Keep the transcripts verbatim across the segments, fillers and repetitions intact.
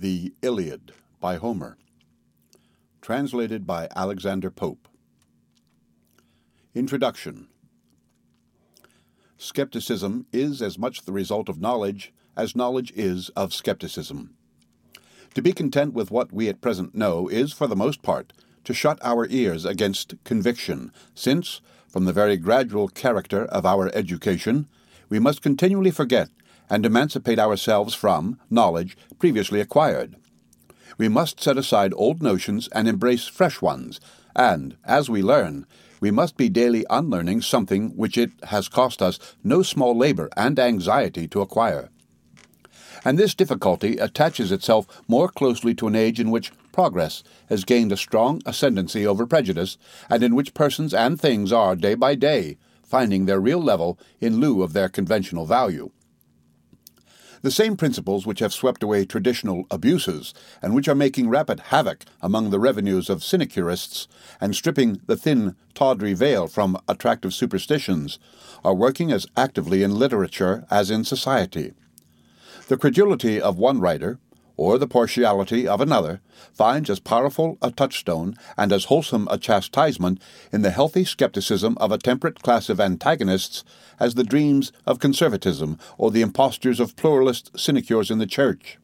The Iliad by Homer. Translated by Alexander Pope. Introduction. Skepticism is as much the result of knowledge as knowledge is of skepticism. To be content with what we at present know is, for the most part, to shut our ears against conviction, since, from the very gradual character of our education, we must continually forget and emancipate ourselves from knowledge previously acquired. We must set aside old notions and embrace fresh ones, and, as we learn, we must be daily unlearning something which it has cost us no small labor and anxiety to acquire. And this difficulty attaches itself more closely to an age in which progress has gained a strong ascendancy over prejudice, and in which persons and things are, day by day, finding their real level in lieu of their conventional value. The same principles which have swept away traditional abuses, and which are making rapid havoc among the revenues of sinecurists, and stripping the thin, tawdry veil from attractive superstitions, are working as actively in literature as in society. The credulity of one writer, or the partiality of another, finds as powerful a touchstone and as wholesome a chastisement in the healthy skepticism of a temperate class of antagonists as the dreams of conservatism or the impostures of pluralist sinecures in the Church.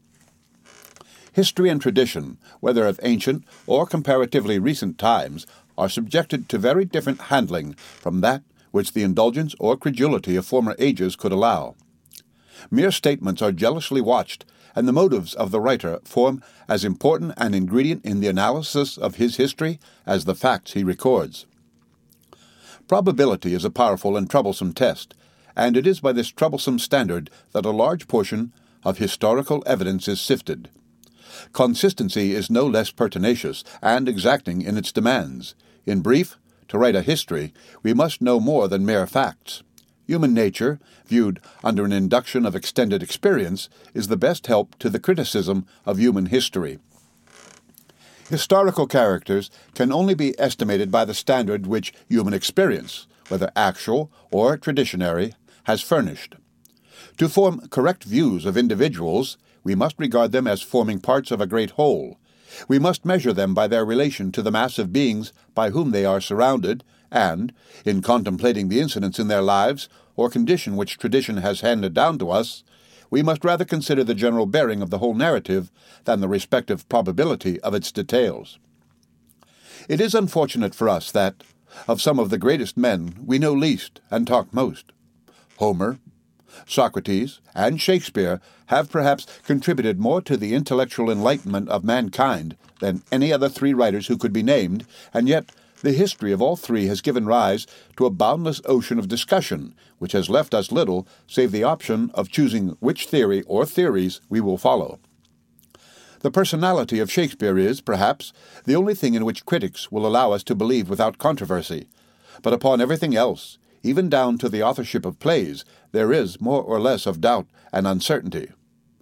History and tradition, whether of ancient or comparatively recent times, are subjected to very different handling from that which the indulgence or credulity of former ages could allow. Mere statements are jealously watched, and the motives of the writer form as important an ingredient in the analysis of his history as the facts he records. Probability is a powerful and troublesome test, and it is by this troublesome standard that a large portion of historical evidence is sifted. Consistency is no less pertinacious and exacting in its demands. In brief, to write a history, we must know more than mere facts. Human nature, viewed under an induction of extended experience, is the best help to the criticism of human history. Historical characters can only be estimated by the standard which human experience, whether actual or traditionary, has furnished. To form correct views of individuals, we must regard them as forming parts of a great whole. We must measure them by their relation to the mass of beings by whom they are surrounded, and, in contemplating the incidents in their lives, or condition which tradition has handed down to us, we must rather consider the general bearing of the whole narrative than the respective probability of its details. It is unfortunate for us that, of some of the greatest men, we know least and talk most. Homer, Socrates, and Shakespeare have perhaps contributed more to the intellectual enlightenment of mankind than any other three writers who could be named, and yet the history of all three has given rise to a boundless ocean of discussion, which has left us little save the option of choosing which theory or theories we will follow. The personality of Shakespeare is, perhaps, the only thing in which critics will allow us to believe without controversy, but upon everything else, even down to the authorship of plays, there is more or less of doubt and uncertainty.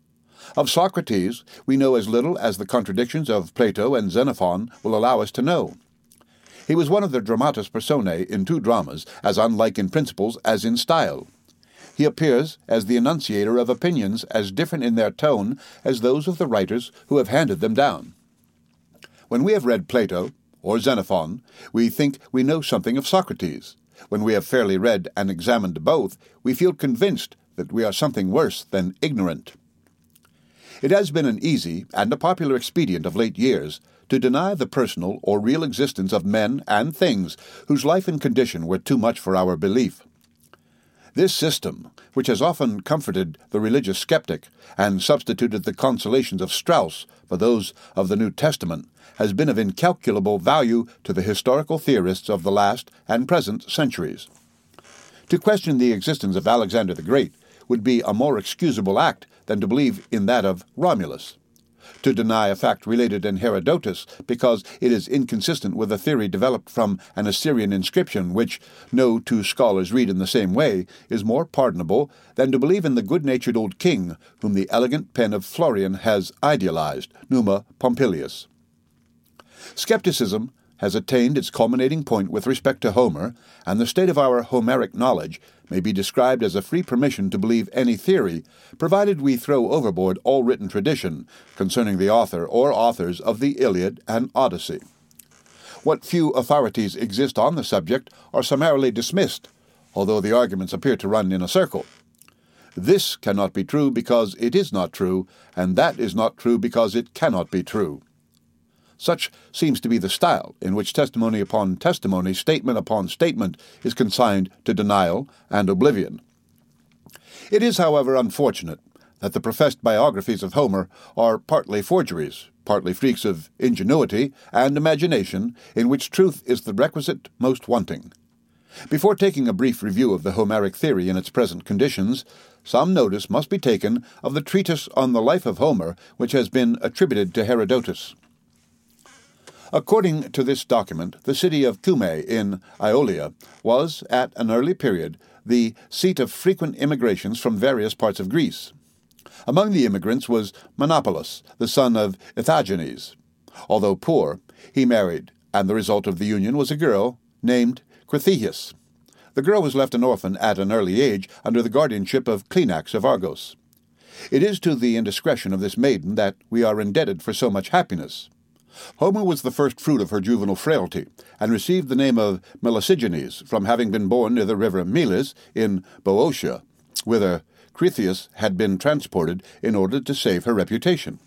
Of Socrates, we know as little as the contradictions of Plato and Xenophon will allow us to know. He was one of the dramatis personae in two dramas, as unlike in principles as in style. He appears as the enunciator of opinions as different in their tone as those of the writers who have handed them down. When we have read Plato or Xenophon, we think we know something of Socrates. When we have fairly read and examined both, we feel convinced that we are something worse than ignorant. It has been an easy and a popular expedient of late years to deny the personal or real existence of men and things whose life and condition were too much for our belief. This system, which has often comforted the religious skeptic and substituted the consolations of Strauss for those of the New Testament, has been of incalculable value to the historical theorists of the last and present centuries. To question the existence of Alexander the Great would be a more excusable act than to believe in that of Romulus. To deny a fact related in Herodotus because it is inconsistent with a theory developed from an Assyrian inscription which no two scholars read in the same way is more pardonable than to believe in the good-natured old king whom the elegant pen of Florian has idealized, Numa Pompilius. Skepticism has attained its culminating point with respect to Homer, and the state of our Homeric knowledge may be described as a free permission to believe any theory, provided we throw overboard all written tradition concerning the author or authors of the Iliad and Odyssey. What few authorities exist on the subject are summarily dismissed, although the arguments appear to run in a circle. This cannot be true because it is not true, and that is not true because it cannot be true. Such seems to be the style in which testimony upon testimony, statement upon statement, is consigned to denial and oblivion. It is, however, unfortunate that the professed biographies of Homer are partly forgeries, partly freaks of ingenuity and imagination, in which truth is the requisite most wanting. Before taking a brief review of the Homeric theory in its present conditions, some notice must be taken of the treatise on the life of Homer which has been attributed to Herodotus. According to this document, the city of Cumae in Aeolia was, at an early period, the seat of frequent immigrations from various parts of Greece. Among the immigrants was Menopolus, the son of Ithagenes. Although poor, he married, and the result of the union was a girl named Critheius. The girl was left an orphan at an early age under the guardianship of Cleanax of Argos. It is to the indiscretion of this maiden that we are indebted for so much happiness. Homer was the first fruit of her juvenile frailty, and received the name of Melesigenes from having been born near the river Melis in Boeotia, whither Critheius had been transported in order to save her reputation.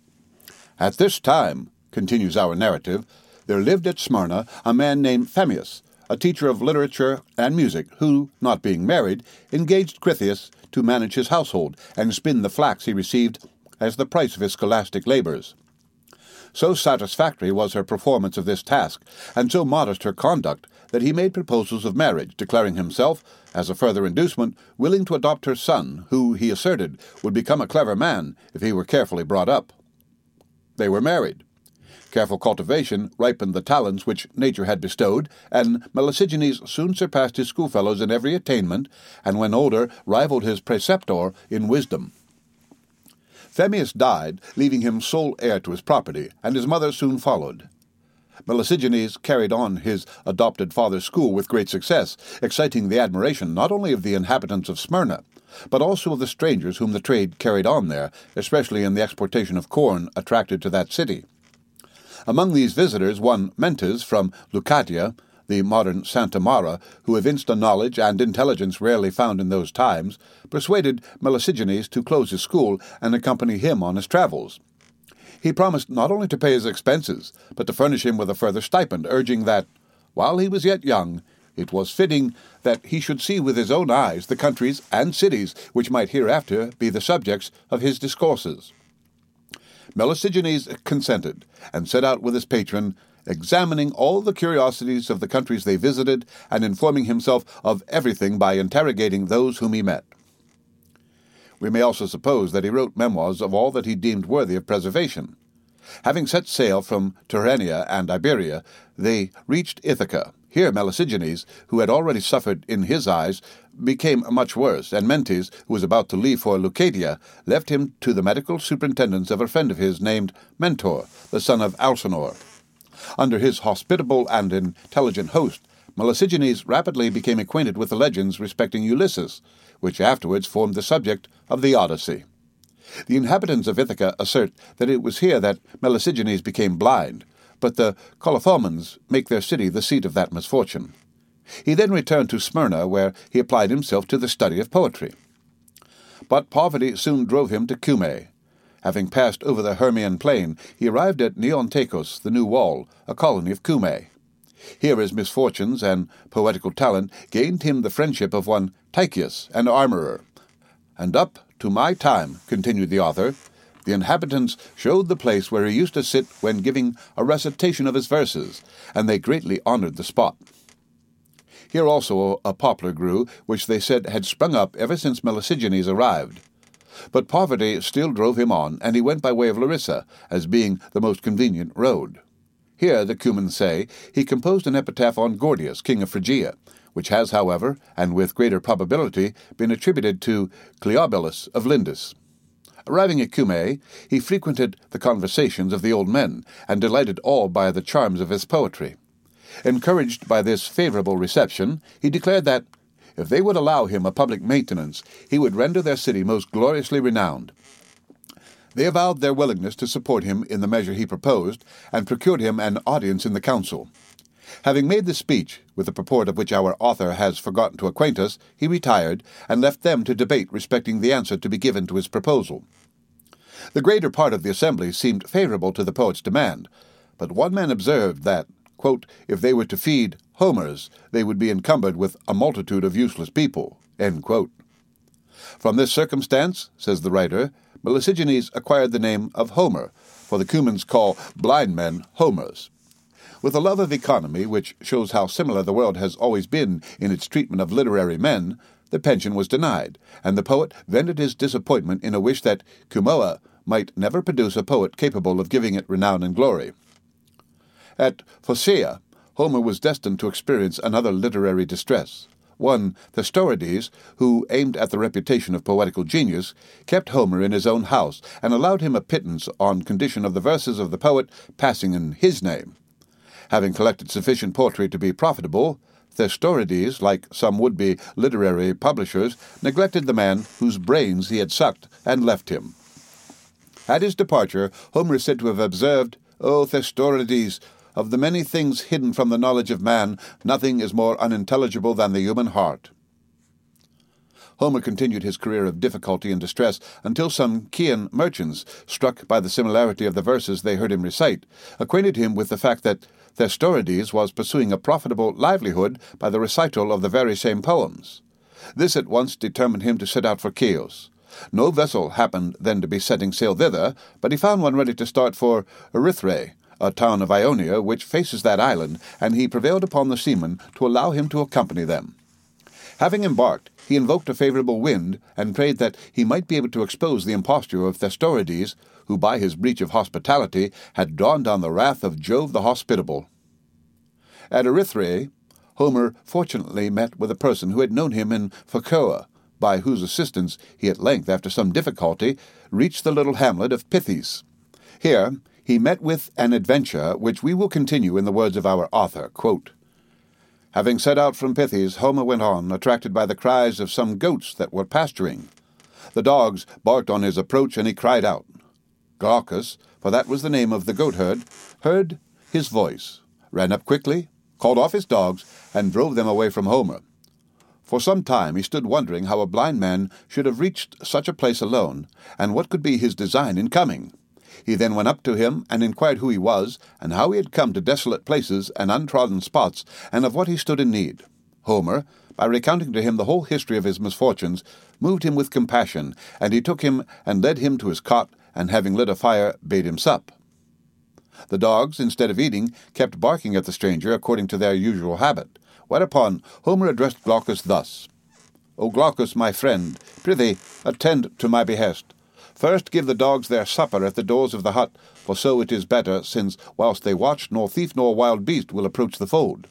At this time, continues our narrative, there lived at Smyrna a man named Phemius, a teacher of literature and music, who, not being married, engaged Critheius to manage his household and spin the flax he received as the price of his scholastic labors. So satisfactory was her performance of this task, and so modest her conduct, that he made proposals of marriage, declaring himself, as a further inducement, willing to adopt her son, who, he asserted, would become a clever man if he were carefully brought up. They were married. Careful cultivation ripened the talents which nature had bestowed, and Melesigenes soon surpassed his schoolfellows in every attainment, and when older rivaled his preceptor in wisdom. Phemius died, leaving him sole heir to his property, and his mother soon followed. Melesigenes carried on his adopted father's school with great success, exciting the admiration not only of the inhabitants of Smyrna, but also of the strangers whom the trade carried on there, especially in the exportation of corn attracted to that city. Among these visitors, one Mentes from Leucadia, the modern Santa Mara, who evinced a knowledge and intelligence rarely found in those times, persuaded Melesigenes to close his school and accompany him on his travels. He promised not only to pay his expenses, but to furnish him with a further stipend, urging that, while he was yet young, it was fitting that he should see with his own eyes the countries and cities which might hereafter be the subjects of his discourses. Melesigenes consented, and set out with his patron, examining all the curiosities of the countries they visited, and informing himself of everything by interrogating those whom he met. We may also suppose that he wrote memoirs of all that he deemed worthy of preservation. Having set sail from Tyrrhenia and Iberia, they reached Ithaca. Here Melesigenes, who had already suffered in his eyes, became much worse, and Mentes, who was about to leave for Leucadia, left him to the medical superintendence of a friend of his named Mentor, the son of Alcinor. Under his hospitable and intelligent host, Melesigenes rapidly became acquainted with the legends respecting Ulysses, which afterwards formed the subject of the Odyssey. The inhabitants of Ithaca assert that it was here that Melesigenes became blind, but the Colophomans make their city the seat of that misfortune. He then returned to Smyrna, where he applied himself to the study of poetry. But poverty soon drove him to Cumae. Having passed over the Hermian plain, he arrived at Neontakos, the New Wall, a colony of Cumae. Here his misfortunes and poetical talent gained him the friendship of one Tychius, an armourer. And up to my time, continued the author, the inhabitants showed the place where he used to sit when giving a recitation of his verses, and they greatly honoured the spot. Here also a poplar grew, which they said had sprung up ever since Melesigenes arrived. But poverty still drove him on, and he went by way of Larissa, as being the most convenient road. Here, the Cumans say, he composed an epitaph on Gordius, king of Phrygia, which has, however, and with greater probability, been attributed to Cleobulus of Lindus. Arriving at Cumae, he frequented the conversations of the old men, and delighted all by the charms of his poetry. Encouraged by this favorable reception, he declared that, if they would allow him a public maintenance, he would render their city most gloriously renowned. They avowed their willingness to support him in the measure he proposed, and procured him an audience in the council. Having made this speech, with the purport of which our author has forgotten to acquaint us, he retired, and left them to debate respecting the answer to be given to his proposal. The greater part of the assembly seemed favorable to the poet's demand, but one man observed that, quote, if they were to feed Homers, they would be encumbered with a multitude of useless people. End quote. From this circumstance, says the writer, Melesigenes acquired the name of Homer, for the Cumans call blind men Homers. With a love of economy, which shows how similar the world has always been in its treatment of literary men, the pension was denied, and the poet vented his disappointment in a wish that Cumoa might never produce a poet capable of giving it renown and glory. At Phocea, Homer was destined to experience another literary distress. One, Thestorides, who aimed at the reputation of poetical genius, kept Homer in his own house and allowed him a pittance on condition of the verses of the poet passing in his name. Having collected sufficient poetry to be profitable, Thestorides, like some would-be literary publishers, neglected the man whose brains he had sucked and left him. At his departure, Homer is said to have observed, O Thestorides, of the many things hidden from the knowledge of man, nothing is more unintelligible than the human heart. Homer continued his career of difficulty and distress until some Chian merchants, struck by the similarity of the verses they heard him recite, acquainted him with the fact that Thestorides was pursuing a profitable livelihood by the recital of the very same poems. This at once determined him to set out for Chios. No vessel happened then to be setting sail thither, but he found one ready to start for Erythrae, a town of Ionia which faces that island, and he prevailed upon the seamen to allow him to accompany them. Having embarked, he invoked a favorable wind, and prayed that he might be able to expose the imposture of Thestorides, who by his breach of hospitality had drawn down the wrath of Jove the Hospitable. At Erythrae, Homer fortunately met with a person who had known him in Phocoa, by whose assistance he at length, after some difficulty, reached the little hamlet of Pythes. Here he met with an adventure which we will continue in the words of our author, quote, Having set out from Pythes, Homer went on, attracted by the cries of some goats that were pasturing. The dogs barked on his approach, and he cried out. Glaucus, for that was the name of the goatherd, heard his voice, ran up quickly, called off his dogs, and drove them away from Homer. For some time he stood wondering how a blind man should have reached such a place alone, and what could be his design in coming. He then went up to him and inquired who he was, and how he had come to desolate places and untrodden spots, and of what he stood in need. Homer, by recounting to him the whole history of his misfortunes, moved him with compassion, and he took him and led him to his cot, and having lit a fire, bade him sup. The dogs, instead of eating, kept barking at the stranger according to their usual habit, whereupon Homer addressed Glaucus thus, O Glaucus, my friend, prithee, attend to my behest. First give the dogs their supper at the doors of the hut, for so it is better, since whilst they watch, nor thief nor wild beast will approach the fold.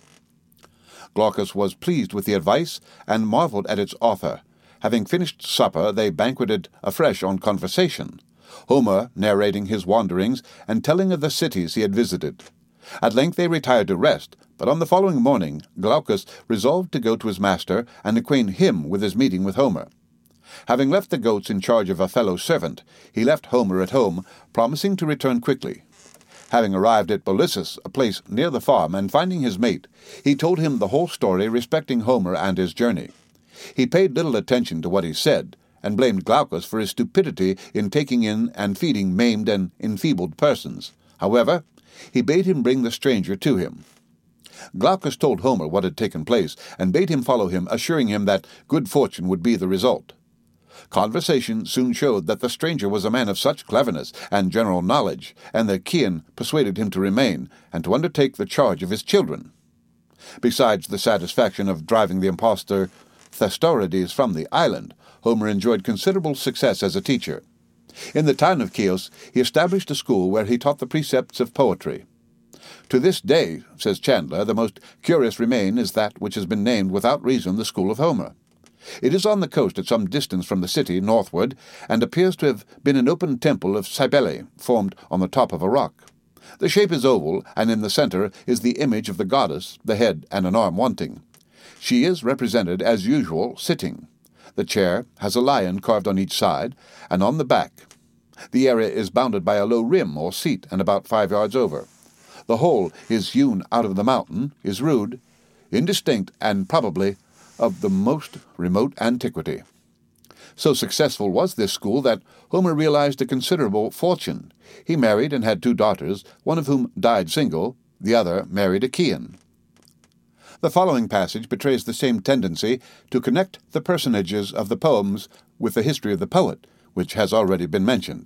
Glaucus was pleased with the advice, and marvelled at its author. Having finished supper, they banqueted afresh on conversation, Homer narrating his wanderings, and telling of the cities he had visited. At length they retired to rest, but on the following morning Glaucus resolved to go to his master, and acquaint him with his meeting with Homer. Having left the goats in charge of a fellow servant, he left Homer at home, promising to return quickly. Having arrived at Bolissus, a place near the farm, and finding his mate, he told him the whole story respecting Homer and his journey. He paid little attention to what he said, and blamed Glaucus for his stupidity in taking in and feeding maimed and enfeebled persons. However, he bade him bring the stranger to him. Glaucus told Homer what had taken place, and bade him follow him, assuring him that good fortune would be the result. Conversation soon showed that the stranger was a man of such cleverness and general knowledge, and the Chian persuaded him to remain, and to undertake the charge of his children. Besides the satisfaction of driving the impostor Thestorides from the island, Homer enjoyed considerable success as a teacher. In the town of Chios he established a school where he taught the precepts of poetry. To this day, says Chandler, the most curious remain is that which has been named without reason the School of Homer. It is on the coast at some distance from the city, northward, and appears to have been an open temple of Cybele, formed on the top of a rock. The shape is oval, and in the center is the image of the goddess, the head and an arm wanting. She is represented, as usual, sitting. The chair has a lion carved on each side, and on the back. The area is bounded by a low rim or seat, and about five yards over. The whole is hewn out of the mountain, is rude, indistinct, and probably of the most remote antiquity. So successful was this school that Homer realized a considerable fortune. He married and had two daughters, one of whom died single, the other married a Chian. The following passage betrays the same tendency to connect the personages of the poems with the history of the poet, which has already been mentioned.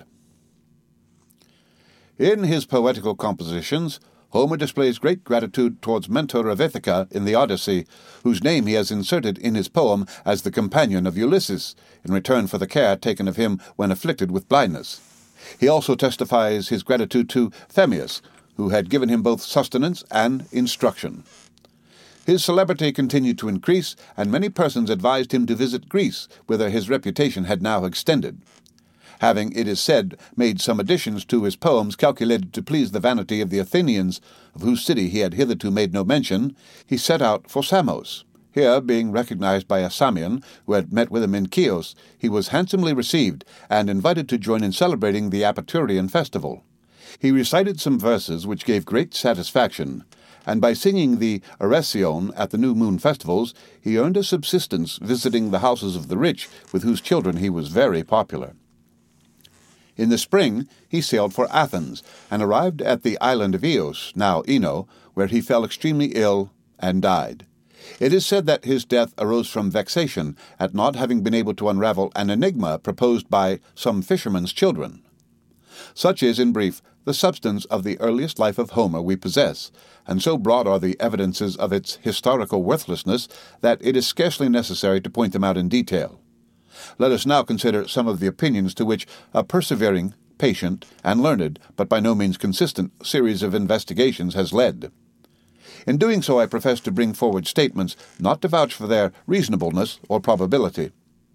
In his poetical compositions, Homer displays great gratitude towards Mentor of Ithaca in the Odyssey, whose name he has inserted in his poem as the companion of Ulysses, in return for the care taken of him when afflicted with blindness. He also testifies his gratitude to Phemius, who had given him both sustenance and instruction. His celebrity continued to increase, and many persons advised him to visit Greece, whither his reputation had now extended. Having, it is said, made some additions to his poems calculated to please the vanity of the Athenians, of whose city he had hitherto made no mention, he set out for Samos. Here, being recognized by a Samian, who had met with him in Chios, he was handsomely received, and invited to join in celebrating the Apaturian festival. He recited some verses which gave great satisfaction, and by singing the Oresion at the new moon festivals, he earned a subsistence visiting the houses of the rich, with whose children he was very popular. In the spring he sailed for Athens, and arrived at the island of Eos, now Ino, where he fell extremely ill and died. It is said that his death arose from vexation at not having been able to unravel an enigma proposed by some fishermen's children. Such is, in brief, the substance of the earliest life of Homer we possess, and so broad are the evidences of its historical worthlessness that it is scarcely necessary to point them out in detail. Let us now consider some of the opinions to which a persevering, patient, and learned, but by no means consistent, series of investigations has led. In doing so, I profess to bring forward statements not to vouch for their reasonableness or probability.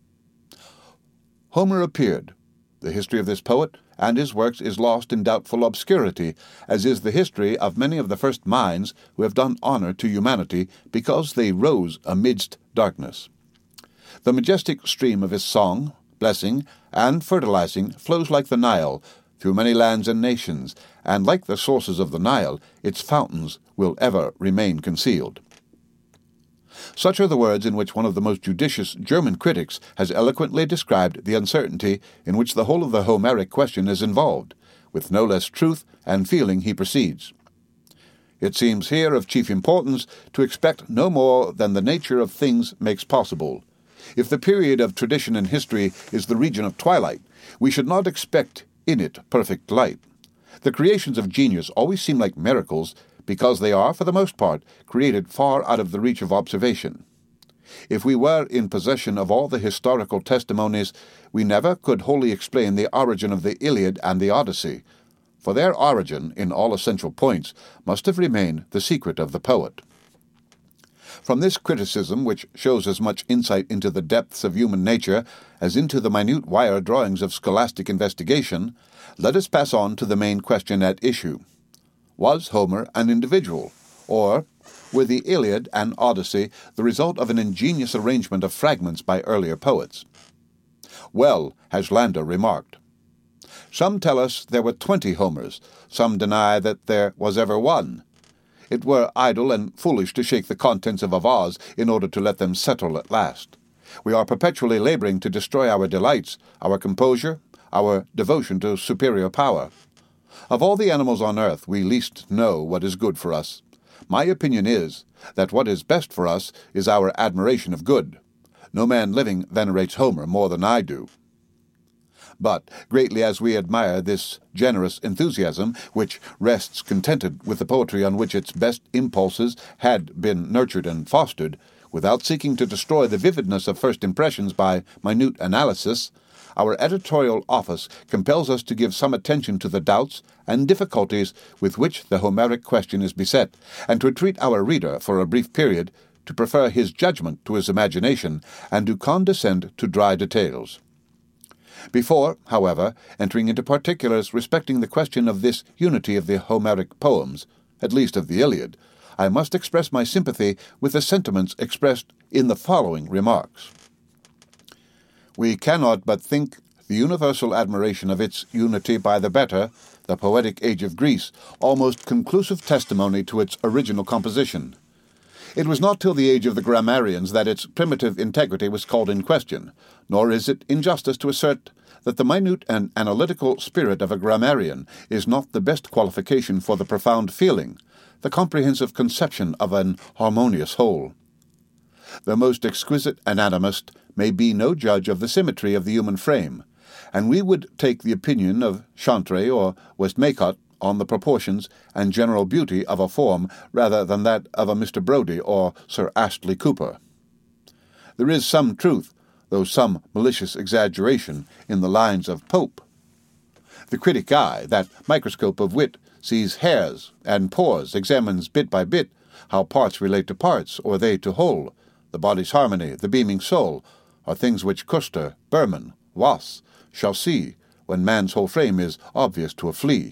Homer appeared. The history of this poet and his works is lost in doubtful obscurity, as is the history of many of the first minds who have done honor to humanity because they rose amidst darkness. The majestic stream of his song, blessing, and fertilizing flows like the Nile, through many lands and nations, and like the sources of the Nile, its fountains will ever remain concealed. Such are the words in which one of the most judicious German critics has eloquently described the uncertainty in which the whole of the Homeric question is involved. With no less truth and feeling he proceeds. It seems here of chief importance to expect no more than the nature of things makes possible. If the period of tradition and history is the region of twilight, we should not expect in it perfect light. The creations of genius always seem like miracles, because they are, for the most part, created far out of the reach of observation. If we were in possession of all the historical testimonies, we never could wholly explain the origin of the Iliad and the Odyssey, for their origin, in all essential points, must have remained the secret of the poet. From this criticism, which shows as much insight into the depths of human nature as into the minute wire drawings of scholastic investigation, let us pass on to the main question at issue. Was Homer an individual, or were the Iliad and Odyssey the result of an ingenious arrangement of fragments by earlier poets? Well has Landor remarked. Some tell us there were twenty Homers, some deny that there was ever one. It were idle and foolish to shake the contents of a vase in order to let them settle at last. We are perpetually laboring to destroy our delights, our composure, our devotion to superior power. Of all the animals on earth, we least know what is good for us. My opinion is that what is best for us is our admiration of good. No man living venerates Homer more than I do. But, greatly as we admire this generous enthusiasm, which rests contented with the poetry on which its best impulses had been nurtured and fostered, without seeking to destroy the vividness of first impressions by minute analysis, our editorial office compels us to give some attention to the doubts and difficulties with which the Homeric question is beset, and to entreat our reader, for a brief period, to prefer his judgment to his imagination, and to condescend to dry details. Before, however, entering into particulars respecting the question of this unity of the Homeric poems, at least of the Iliad, I must express my sympathy with the sentiments expressed in the following remarks. We cannot but think the universal admiration of its unity by the better, the poetic age of Greece, almost conclusive testimony to its original composition. It was not till the age of the grammarians that its primitive integrity was called in question, nor is it injustice to assert that the minute and analytical spirit of a grammarian is not the best qualification for the profound feeling, the comprehensive conception of an harmonious whole. The most exquisite anatomist may be no judge of the symmetry of the human frame, and we would take the opinion of Chantrey or Westmacott on the proportions and general beauty of a form rather than that of a Mister Brodie or Sir Astley Cooper. There is some truth, though some malicious exaggeration, in the lines of Pope. The critic eye, that microscope of wit, sees hairs and pores, examines bit by bit how parts relate to parts, or they to whole. The body's harmony, the beaming soul, are things which Custer, Burman, Wass shall see when man's whole frame is obvious to a flea.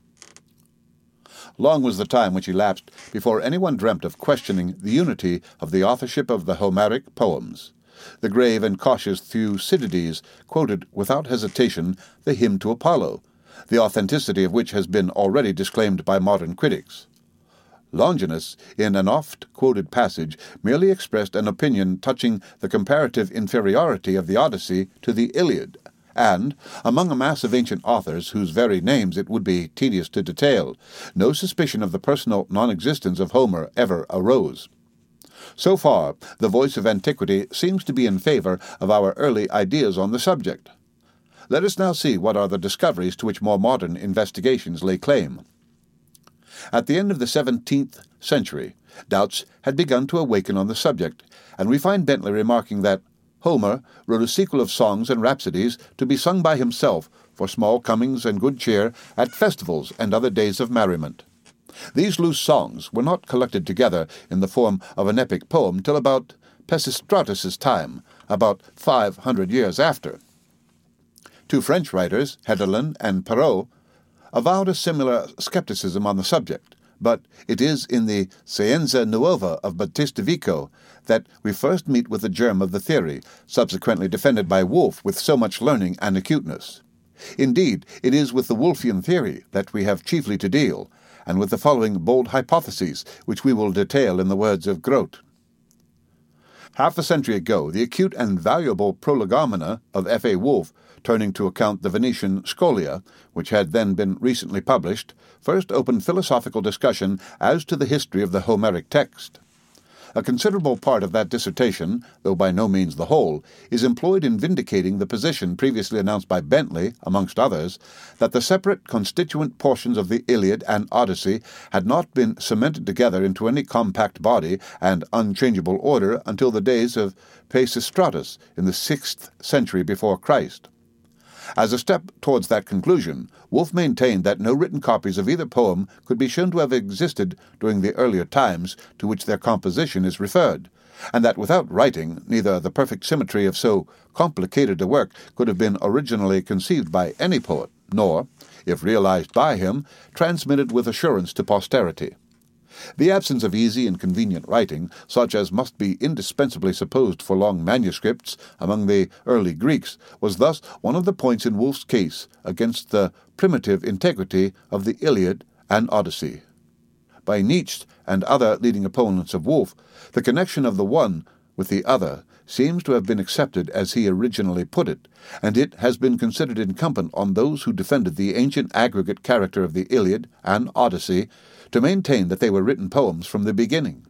Long was the time which elapsed before anyone dreamt of questioning the unity of the authorship of the Homeric poems. The grave and cautious Thucydides quoted without hesitation the hymn to Apollo, the authenticity of which has been already disclaimed by modern critics. Longinus, in an oft-quoted passage, merely expressed an opinion touching the comparative inferiority of the Odyssey to the Iliad, and, among a mass of ancient authors whose very names it would be tedious to detail, no suspicion of the personal non-existence of Homer ever arose. So far, the voice of antiquity seems to be in favor of our early ideas on the subject. Let us now see what are the discoveries to which more modern investigations lay claim. At the end of the seventeenth century, doubts had begun to awaken on the subject, and we find Bentley remarking that Homer wrote a sequel of songs and rhapsodies to be sung by himself for small comings and good cheer at festivals and other days of merriment. These loose songs were not collected together in the form of an epic poem till about Pisistratus's time, about five hundred years after. Two French writers, Hedelin and Perrault, avowed a similar skepticism on the subject, but it is in the Scienza Nuova of Battista Vico that we first meet with the germ of the theory, subsequently defended by Wolff with so much learning and acuteness. Indeed, it is with the Wolffian theory that we have chiefly to deal, and with the following bold hypotheses, which we will detail in the words of Grote. Half a century ago, the acute and valuable Prolegomena of F. A. Wolff, turning to account the Venetian Scholia, which had then been recently published, first opened philosophical discussion as to the history of the Homeric text. A considerable part of that dissertation, though by no means the whole, is employed in vindicating the position previously announced by Bentley, amongst others, that the separate constituent portions of the Iliad and Odyssey had not been cemented together into any compact body and unchangeable order until the days of Pisistratus in the sixth century before Christ. As a step towards that conclusion, Wolff maintained that no written copies of either poem could be shown to have existed during the earlier times to which their composition is referred, and that without writing, neither the perfect symmetry of so complicated a work could have been originally conceived by any poet, nor, if realized by him, transmitted with assurance to posterity. The absence of easy and convenient writing, such as must be indispensably supposed for long manuscripts among the early Greeks, was thus one of the points in Wolff's case against the primitive integrity of the Iliad and Odyssey. By Nietzsche and other leading opponents of Wolff, the connection of the one with the other seems to have been accepted as he originally put it, and it has been considered incumbent on those who defended the ancient aggregate character of the Iliad and Odyssey to maintain that they were written poems from the beginning.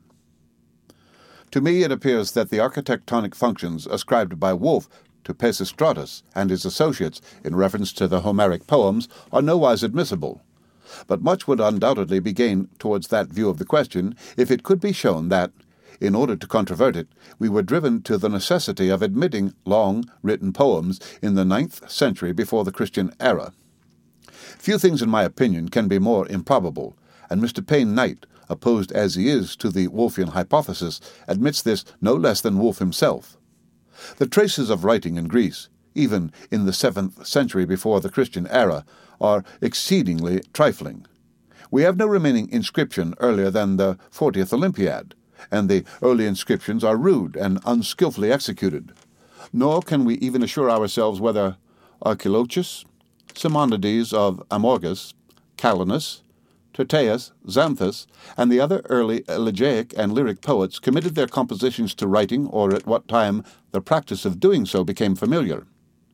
To me it appears that the architectonic functions ascribed by Wolff to Pisistratus and his associates in reference to the Homeric poems are nowise admissible, but much would undoubtedly be gained towards that view of the question if it could be shown that, in order to controvert it, we were driven to the necessity of admitting long written poems in the ninth century before the Christian era. Few things, in my opinion, can be more improbable, and Mister Payne Knight, opposed as he is to the Wolffian hypothesis, admits this no less than Wolff himself. The traces of writing in Greece, even in the seventh century before the Christian era, are exceedingly trifling. We have no remaining inscription earlier than the fortieth Olympiad, and the early inscriptions are rude and unskilfully executed. Nor can we even assure ourselves whether Archilochus, Simonides of Amorgus, Calenus, Tyrtaeus, Xanthus, and the other early elegiac and lyric poets committed their compositions to writing, or at what time the practice of doing so became familiar.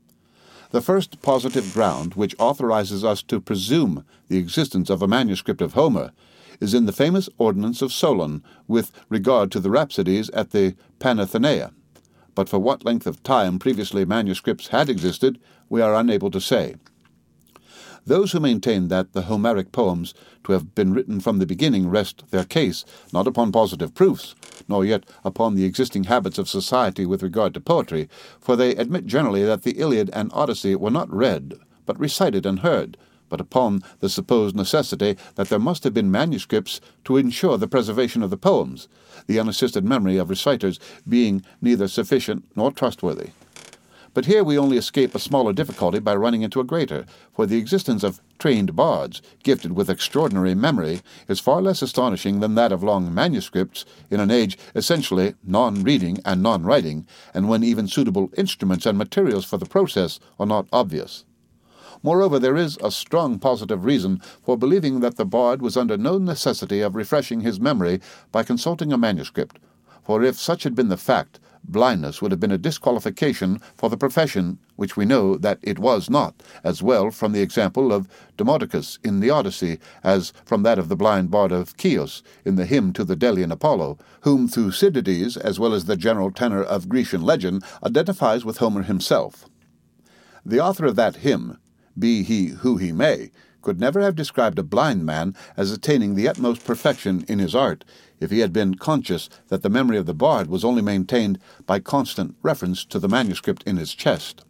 The first positive ground which authorizes us to presume the existence of a manuscript of Homer is in the famous ordinance of Solon with regard to the rhapsodies at the Panathenaea, but for what length of time previously manuscripts had existed we are unable to say. Those who maintain that the Homeric poems to have been written from the beginning rest their case not upon positive proofs, nor yet upon the existing habits of society with regard to poetry, for they admit generally that the Iliad and Odyssey were not read, but recited and heard, but upon the supposed necessity that there must have been manuscripts to ensure the preservation of the poems, the unassisted memory of reciters being neither sufficient nor trustworthy. But here we only escape a smaller difficulty by running into a greater, for the existence of trained bards, gifted with extraordinary memory, is far less astonishing than that of long manuscripts in an age essentially non-reading and non-writing, and when even suitable instruments and materials for the process are not obvious. Moreover, there is a strong positive reason for believing that the bard was under no necessity of refreshing his memory by consulting a manuscript, for if such had been the fact, blindness would have been a disqualification for the profession, which we know that it was not, as well from the example of Demodocus in the Odyssey as from that of the blind bard of Chios in the hymn to the Delian Apollo, whom Thucydides, as well as the general tenor of Grecian legend, identifies with Homer himself. The author of that hymn, be he who he may, could never have described a blind man as attaining the utmost perfection in his art if he had been conscious that the memory of the bard was only maintained by constant reference to the manuscript in his chest.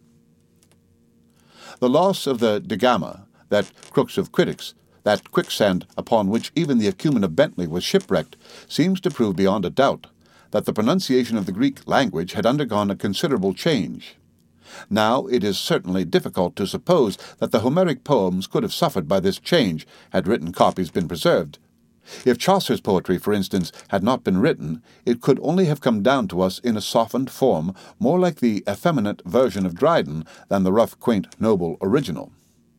The loss of the Degama, that crux of critics, that quicksand upon which even the acumen of Bentley was shipwrecked, seems to prove beyond a doubt that the pronunciation of the Greek language had undergone a considerable change. Now it is certainly difficult to suppose that the Homeric poems could have suffered by this change had written copies been preserved. If Chaucer's poetry, for instance, had not been written, it could only have come down to us in a softened form, more like the effeminate version of Dryden than the rough, quaint, noble original.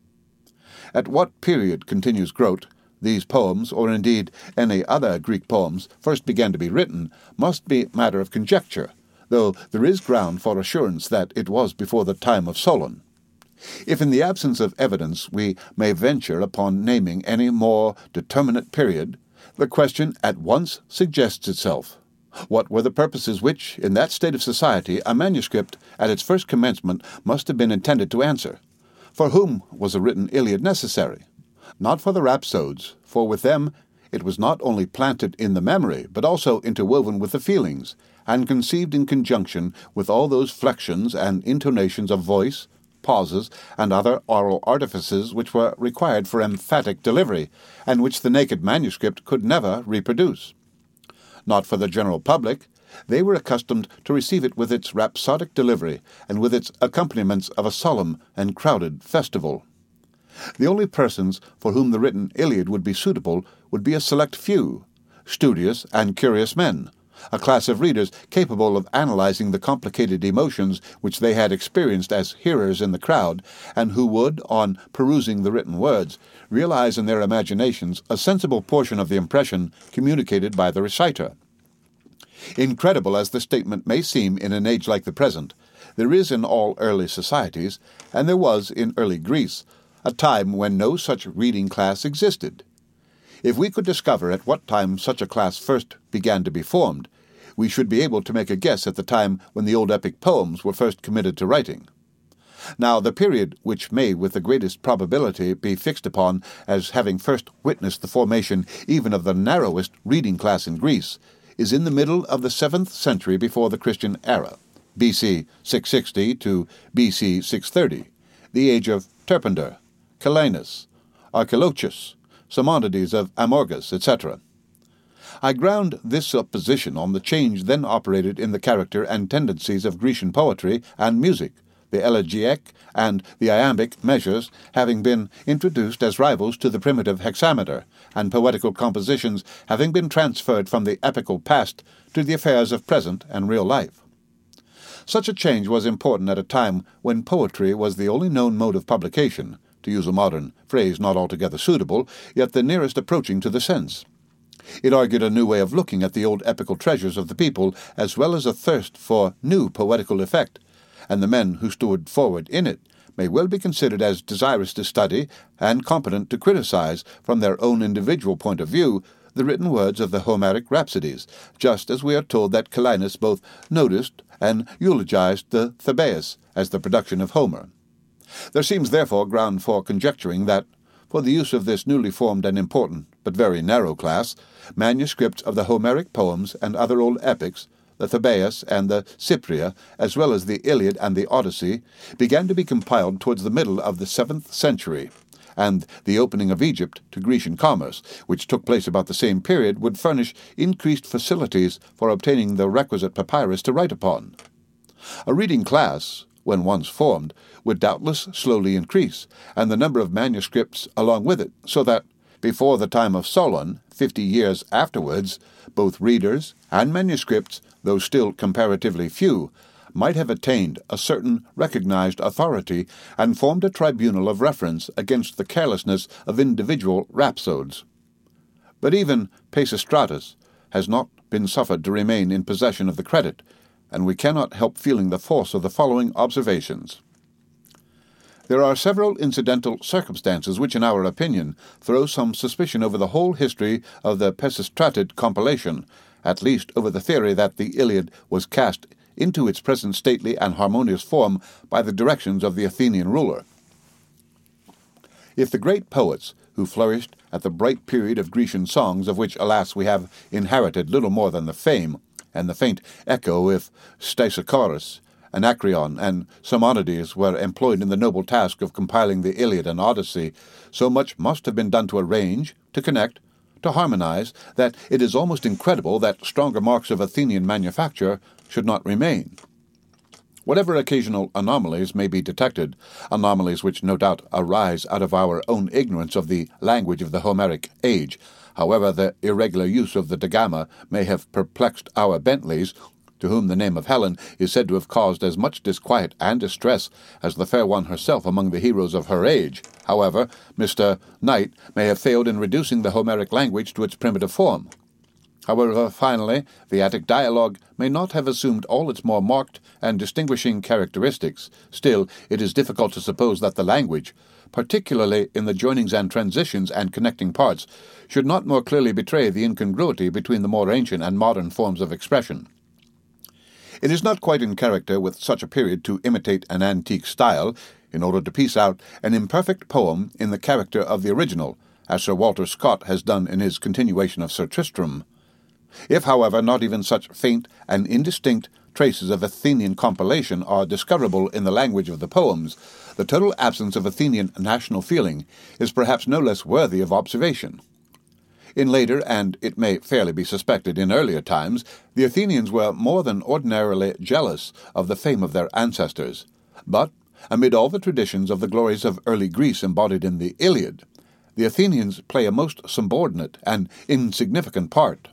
At what period, continues Grote, these poems, or indeed any other Greek poems, first began to be written, must be matter of conjecture, though there is ground for assurance that it was before the time of Solon. If in the absence of evidence we may venture upon naming any more determinate period, the question at once suggests itself. What were the purposes which, in that state of society, a manuscript at its first commencement must have been intended to answer? For whom was a written Iliad necessary? Not for the rhapsodes, for with them it was not only planted in the memory, but also interwoven with the feelings, and conceived in conjunction with all those flexions and intonations of voice, pauses, and other oral artifices which were required for emphatic delivery, and which the naked manuscript could never reproduce. Not for the general public, they were accustomed to receive it with its rhapsodic delivery, and with its accompaniments of a solemn and crowded festival. The only persons for whom the written Iliad would be suitable would be a select few, studious and curious men, a class of readers capable of analyzing the complicated emotions which they had experienced as hearers in the crowd, and who would, on perusing the written words, realize in their imaginations a sensible portion of the impression communicated by the reciter. Incredible as the statement may seem in an age like the present, there is in all early societies, and there was in early Greece, a time when no such reading class existed. If we could discover at what time such a class first began to be formed, we should be able to make a guess at the time when the old epic poems were first committed to writing. Now, the period which may with the greatest probability be fixed upon as having first witnessed the formation even of the narrowest reading class in Greece is in the middle of the seventh century before the Christian era, B C six sixty to B C six thirty, the age of Terpander, Calenus, Archilochus, Simonides of Amorgus, et cetera. I ground this supposition on the change then operated in the character and tendencies of Grecian poetry and music, the elegiac and the iambic measures having been introduced as rivals to the primitive hexameter, and poetical compositions having been transferred from the epical past to the affairs of present and real life. Such a change was important at a time when poetry was the only known mode of publication, to use a modern phrase not altogether suitable, yet the nearest approaching to the sense. It argued a new way of looking at the old epical treasures of the people, as well as a thirst for new poetical effect, and the men who stood forward in it may well be considered as desirous to study and competent to criticize, from their own individual point of view, the written words of the Homeric rhapsodies, just as we are told that Callinus both noticed and eulogized the Thebais as the production of Homer. There seems therefore ground for conjecturing that, for the use of this newly formed and important, but very narrow class, manuscripts of the Homeric poems and other old epics, the Thebais and the Cypria, as well as the Iliad and the Odyssey, began to be compiled towards the middle of the seventh century, and the opening of Egypt to Grecian commerce, which took place about the same period, would furnish increased facilities for obtaining the requisite papyrus to write upon. A reading class, when once formed, would doubtless slowly increase, and the number of manuscripts along with it, so that, before the time of Solon, fifty years afterwards, both readers and manuscripts, though still comparatively few, might have attained a certain recognized authority and formed a tribunal of reference against the carelessness of individual rhapsodes. But even Pisistratus has not been suffered to remain in possession of the credit, and we cannot help feeling the force of the following observations. There are several incidental circumstances which, in our opinion, throw some suspicion over the whole history of the Pisistratid compilation, at least over the theory that the Iliad was cast into its present stately and harmonious form by the directions of the Athenian ruler. If the great poets who flourished at the bright period of Grecian songs, of which, alas, we have inherited little more than the fame, and the faint echo if Stesichorus, Anacreon, and Simonides were employed in the noble task of compiling the Iliad and Odyssey, so much must have been done to arrange, to connect, to harmonize, that it is almost incredible that stronger marks of Athenian manufacture should not remain. Whatever occasional anomalies may be detected, anomalies which no doubt arise out of our own ignorance of the language of the Homeric age, however the irregular use of the Degama may have perplexed our Bentleys, to whom the name of Helen is said to have caused as much disquiet and distress as the fair one herself among the heroes of her age. However, Mister Knight may have failed in reducing the Homeric language to its primitive form. However, finally, the Attic dialogue may not have assumed all its more marked and distinguishing characteristics. Still, it is difficult to suppose that the language, particularly in the joinings and transitions and connecting parts, should not more clearly betray the incongruity between the more ancient and modern forms of expression. It is not quite in character with such a period to imitate an antique style in order to piece out an imperfect poem in the character of the original, as Sir Walter Scott has done in his continuation of Sir Tristram. If, however, not even such faint and indistinct traces of Athenian compilation are discoverable in the language of the poems, the total absence of Athenian national feeling is perhaps no less worthy of observation. In later, and it may fairly be suspected in earlier times, the Athenians were more than ordinarily jealous of the fame of their ancestors. But, amid all the traditions of the glories of early Greece embodied in the Iliad, the Athenians play a most subordinate and insignificant part.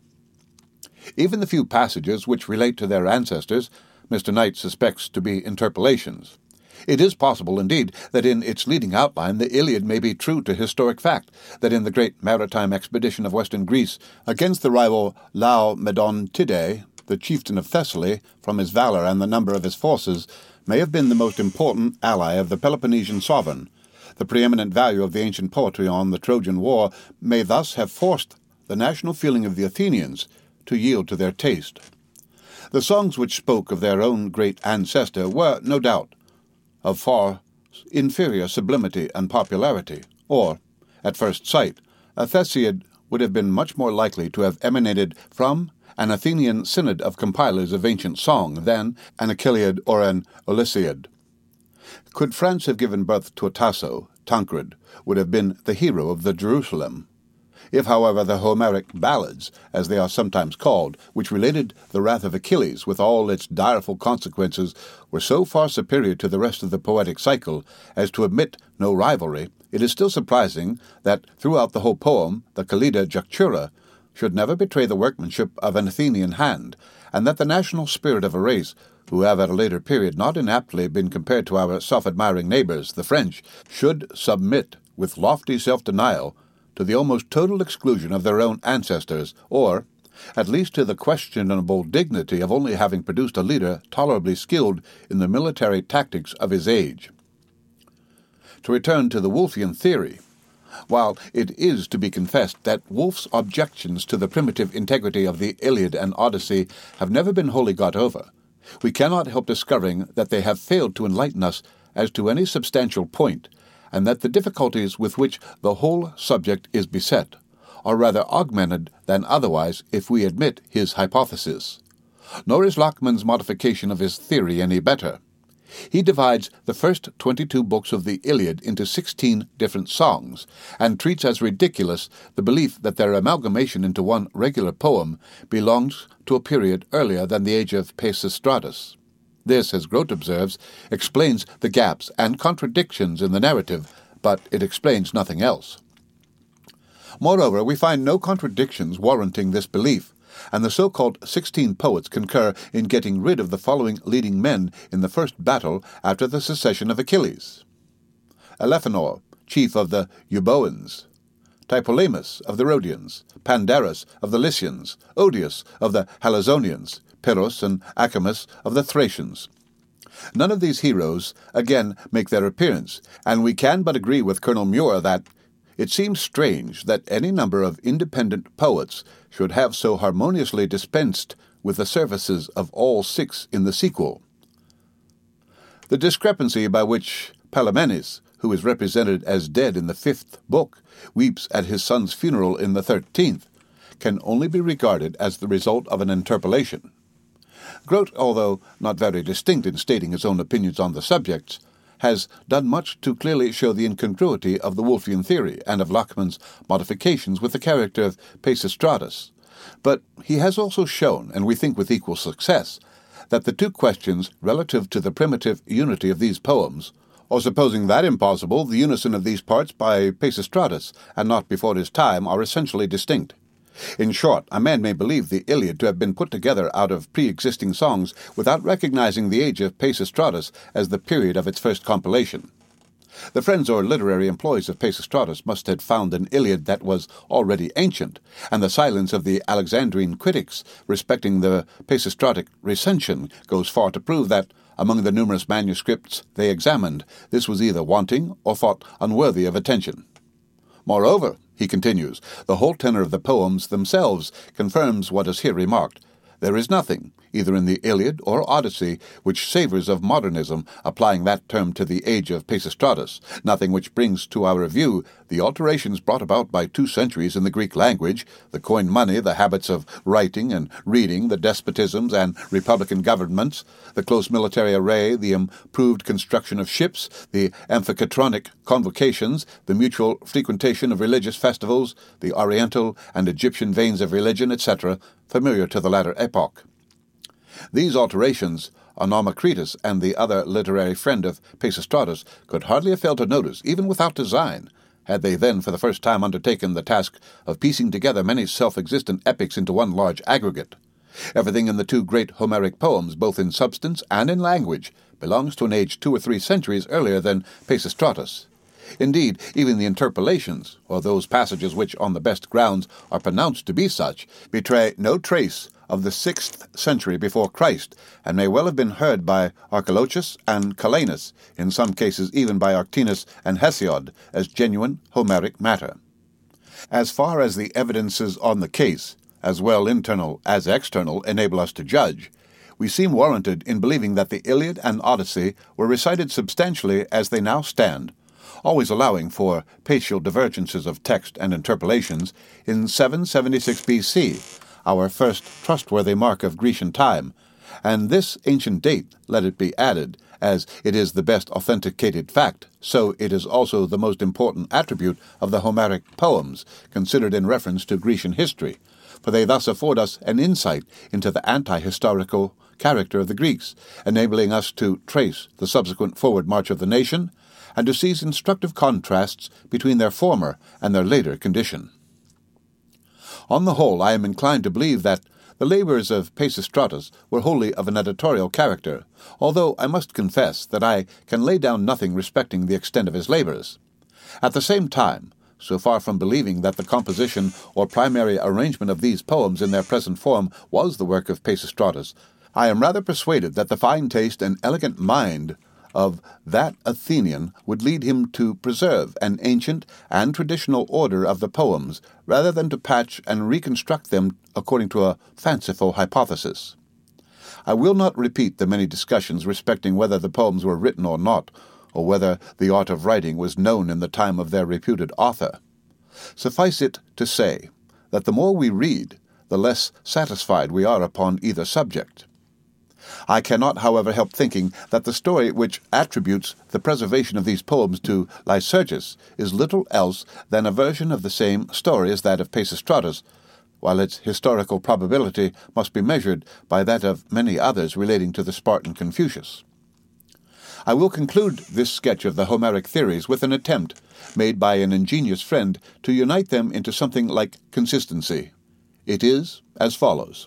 Even the few passages which relate to their ancestors, Mister Knight suspects to be interpolations. It is possible, indeed, that in its leading outline the Iliad may be true to historic fact, that in the great maritime expedition of western Greece against the rival Laomedontidae, the chieftain of Thessaly, from his valour and the number of his forces, may have been the most important ally of the Peloponnesian sovereign. The preeminent value of the ancient poetry on the Trojan War may thus have forced the national feeling of the Athenians to yield to their taste. The songs which spoke of their own great ancestor were, no doubt, of far inferior sublimity and popularity, or, at first sight, a Theseid would have been much more likely to have emanated from an Athenian synod of compilers of ancient song than an Achilleid or an Olysseid. Could France have given birth to a Tasso, Tancred would have been the hero of the Jerusalem. If, however, the Homeric ballads, as they are sometimes called, which related the wrath of Achilles with all its direful consequences, were so far superior to the rest of the poetic cycle as to admit no rivalry, it is still surprising that throughout the whole poem the Calida Juctura should never betray the workmanship of an Athenian hand, and that the national spirit of a race, who have at a later period not inaptly been compared to our self-admiring neighbours, the French, should submit with lofty self-denial to the almost total exclusion of their own ancestors, or at least to the questionable dignity of only having produced a leader tolerably skilled in the military tactics of his age. To return to the Woolfian theory, while it is to be confessed that Woolf's objections to the primitive integrity of the Iliad and Odyssey have never been wholly got over, we cannot help discovering that they have failed to enlighten us as to any substantial point, and that the difficulties with which the whole subject is beset are rather augmented than otherwise if we admit his hypothesis. Nor is Lachmann's modification of his theory any better. He divides the first twenty-two books of the Iliad into sixteen different songs, and treats as ridiculous the belief that their amalgamation into one regular poem belongs to a period earlier than the age of Pisistratus. This, as Grote observes, explains the gaps and contradictions in the narrative, but it explains nothing else. Moreover, we find no contradictions warranting this belief, and the so-called sixteen poets concur in getting rid of the following leading men in the first battle after the secession of Achilles: Elephenor, chief of the Euboeans; Tlepolemus of the Rhodians; Pandarus of the Lycians; Odius of the Halizonians; Pyrrhus and Acamas of the Thracians. None of these heroes again make their appearance, and we can but agree with Colonel Muir that it seems strange that any number of independent poets should have so harmoniously dispensed with the services of all six in the sequel. The discrepancy by which Palamenes, who is represented as dead in the fifth book, weeps at his son's funeral in the thirteenth, can only be regarded as the result of an interpolation. Grote, although not very distinct in stating his own opinions on the subjects, has done much to clearly show the incongruity of the Woolfian theory and of Lachmann's modifications with the character of Pisistratus. But he has also shown, and we think with equal success, that the two questions relative to the primitive unity of these poems, or supposing that impossible, the unison of these parts by Pisistratus, and not before his time, are essentially distinct. In short, a man may believe the Iliad to have been put together out of pre-existing songs without recognizing the age of Pisistratus as the period of its first compilation. The friends or literary employees of Pisistratus must have found an Iliad that was already ancient, and the silence of the Alexandrine critics respecting the Pisistratic recension goes far to prove that, among the numerous manuscripts they examined, this was either wanting or thought unworthy of attention. Moreover, he continues, the whole tenor of the poems themselves confirms what is here remarked. There is nothing, either in the Iliad or Odyssey, which savours of modernism, applying that term to the age of Pisistratus, nothing which brings to our view the alterations brought about by two centuries in the Greek language, the coined money, the habits of writing and reading, the despotisms and republican governments, the close military array, the improved construction of ships, the amphicatronic convocations, the mutual frequentation of religious festivals, the Oriental and Egyptian veins of religion, et cetera, familiar to the latter epoch. These alterations, Onomachritus and the other literary friend of Pisistratus could hardly have failed to notice, even without design, had they then for the first time undertaken the task of piecing together many self-existent epics into one large aggregate. Everything in the two great Homeric poems, both in substance and in language, belongs to an age two or three centuries earlier than Pisistratus. Indeed, even the interpolations, or those passages which, on the best grounds, are pronounced to be such, betray no trace of the sixth century before Christ, and may well have been heard by Archilochus and Calenus, in some cases even by Arctinus and Hesiod, as genuine Homeric matter. As far as the evidences on the case, as well internal as external, enable us to judge, we seem warranted in believing that the Iliad and Odyssey were recited substantially as they now stand, always allowing for partial divergences of text and interpolations, in seven seventy-six B C, our first trustworthy mark of Grecian time, and this ancient date, let it be added, as it is the best authenticated fact, so it is also the most important attribute of the Homeric poems, considered in reference to Grecian history, for they thus afford us an insight into the anti-historical character of the Greeks, enabling us to trace the subsequent forward march of the nation, and to seize instructive contrasts between their former and their later condition. On the whole, I am inclined to believe that the labours of Pisistratus were wholly of an editorial character, although I must confess that I can lay down nothing respecting the extent of his labours. At the same time, so far from believing that the composition or primary arrangement of these poems in their present form was the work of Pisistratus, I am rather persuaded that the fine taste and elegant mind of that Athenian would lead him to preserve an ancient and traditional order of the poems, rather than to patch and reconstruct them according to a fanciful hypothesis. I will not repeat the many discussions respecting whether the poems were written or not, or whether the art of writing was known in the time of their reputed author. Suffice it to say that the more we read, the less satisfied we are upon either subject. I cannot, however, help thinking that the story which attributes the preservation of these poems to Lycurgus is little else than a version of the same story as that of Pisistratus, while its historical probability must be measured by that of many others relating to the Spartan Confucius. I will conclude this sketch of the Homeric theories with an attempt made by an ingenious friend to unite them into something like consistency. It is as follows.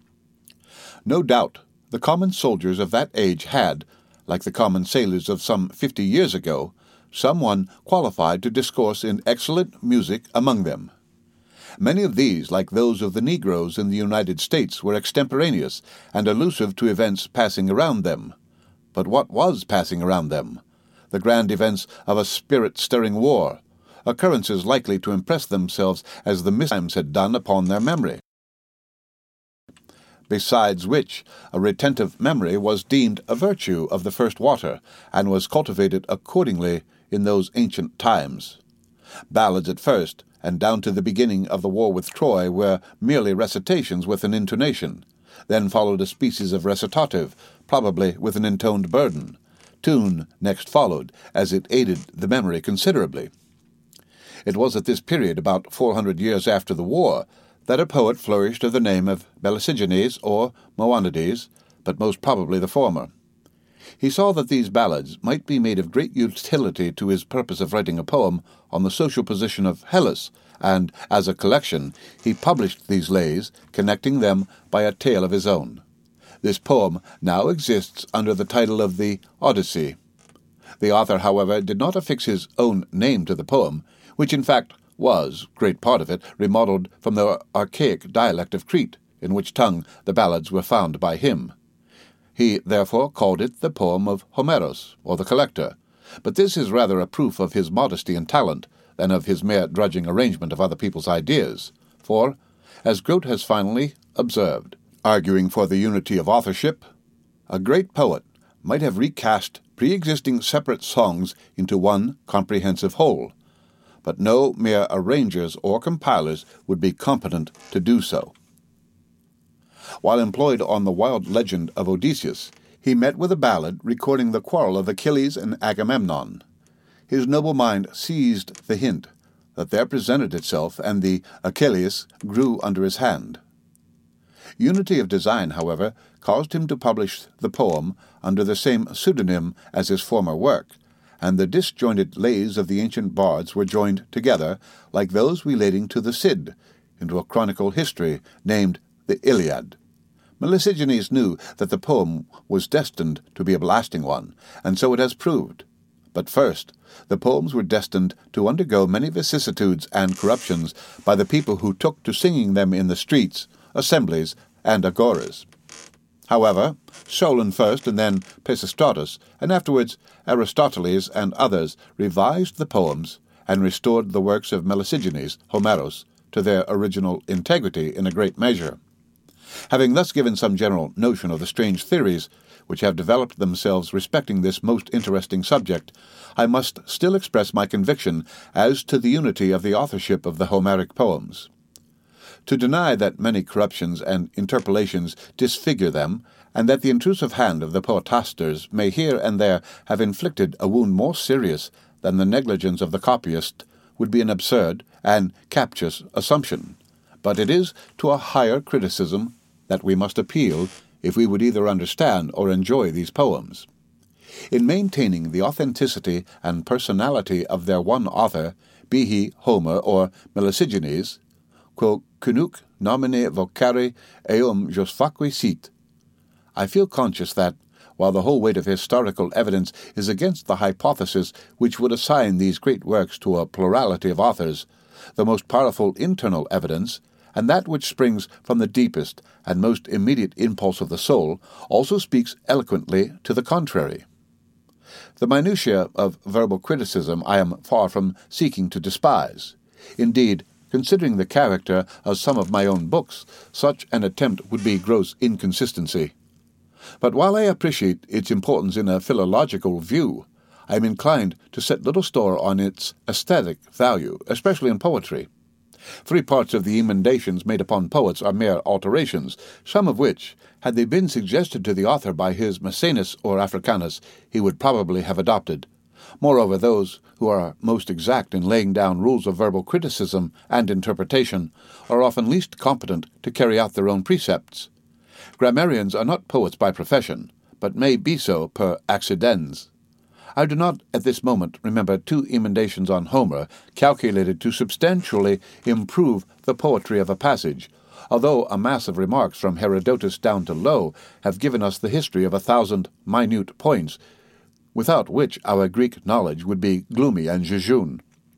No doubt the common soldiers of that age had, like the common sailors of some fifty years ago, someone qualified to discourse in excellent music among them. Many of these, like those of the Negroes in the United States, were extemporaneous and allusive to events passing around them. But what was passing around them? The grand events of a spirit-stirring war, occurrences likely to impress themselves as the mistimes had done upon their memory. Besides which, a retentive memory was deemed a virtue of the first water, and was cultivated accordingly in those ancient times. Ballads at first, and down to the beginning of the war with Troy, were merely recitations with an intonation. Then followed a species of recitative, probably with an intoned burden. Tune next followed, as it aided the memory considerably. It was at this period, about four hundred years after the war, that a poet flourished of the name of Melesigenes or Moanides, but most probably the former. He saw that these ballads might be made of great utility to his purpose of writing a poem on the social position of Hellas, and, as a collection, he published these lays, connecting them by a tale of his own. This poem now exists under the title of the Odyssey. The author, however, did not affix his own name to the poem, which in fact was, great part of it, remodeled from the archaic dialect of Crete, in which tongue the ballads were found by him. He therefore called it the poem of Homeros, or the Collector, but this is rather a proof of his modesty and talent than of his mere drudging arrangement of other people's ideas, for, as Grote has finally observed, arguing for the unity of authorship, a great poet might have recast pre-existing separate songs into one comprehensive whole, but no mere arrangers or compilers would be competent to do so. While employed on the wild legend of Odysseus, he met with a ballad recording the quarrel of Achilles and Agamemnon. His noble mind seized the hint that there presented itself, and the Achilles grew under his hand. Unity of design, however, caused him to publish the poem under the same pseudonym as his former work, and the disjointed lays of the ancient bards were joined together, like those relating to the Cid, into a chronicle history named the Iliad. Melesigenes knew that the poem was destined to be a lasting one, and so it has proved. But first, the poems were destined to undergo many vicissitudes and corruptions by the people who took to singing them in the streets, assemblies, and agoras. However, Solon first, and then Pisistratus, and afterwards Aristoteles and others revised the poems and restored the works of Melesigenes, Homeros, to their original integrity in a great measure. Having thus given some general notion of the strange theories which have developed themselves respecting this most interesting subject, I must still express my conviction as to the unity of the authorship of the Homeric poems. To deny that many corruptions and interpolations disfigure them, and that the intrusive hand of the poetasters may here and there have inflicted a wound more serious than the negligence of the copyist, would be an absurd and captious assumption. But it is to a higher criticism that we must appeal if we would either understand or enjoy these poems. In maintaining the authenticity and personality of their one author, be he Homer or Melesigenes, quo cununc nomine vocare eum Josphaqui sit, I feel conscious that, while the whole weight of historical evidence is against the hypothesis which would assign these great works to a plurality of authors, the most powerful internal evidence, and that which springs from the deepest and most immediate impulse of the soul, also speaks eloquently to the contrary. The minutiae of verbal criticism I am far from seeking to despise. Indeed, considering the character of some of my own books, such an attempt would be gross inconsistency. But while I appreciate its importance in a philological view, I am inclined to set little store on its aesthetic value, especially in poetry. Three parts of the emendations made upon poets are mere alterations, some of which, had they been suggested to the author by his Maecenas or Africanus, he would probably have adopted. Moreover, those who are most exact in laying down rules of verbal criticism and interpretation are often least competent to carry out their own precepts. Grammarians are not poets by profession, but may be so per accidens. I do not at this moment remember two emendations on Homer calculated to substantially improve the poetry of a passage, although a mass of remarks from Herodotus down to Lowe have given us the history of a thousand minute points, without which our Greek knowledge would be gloomy and jejune.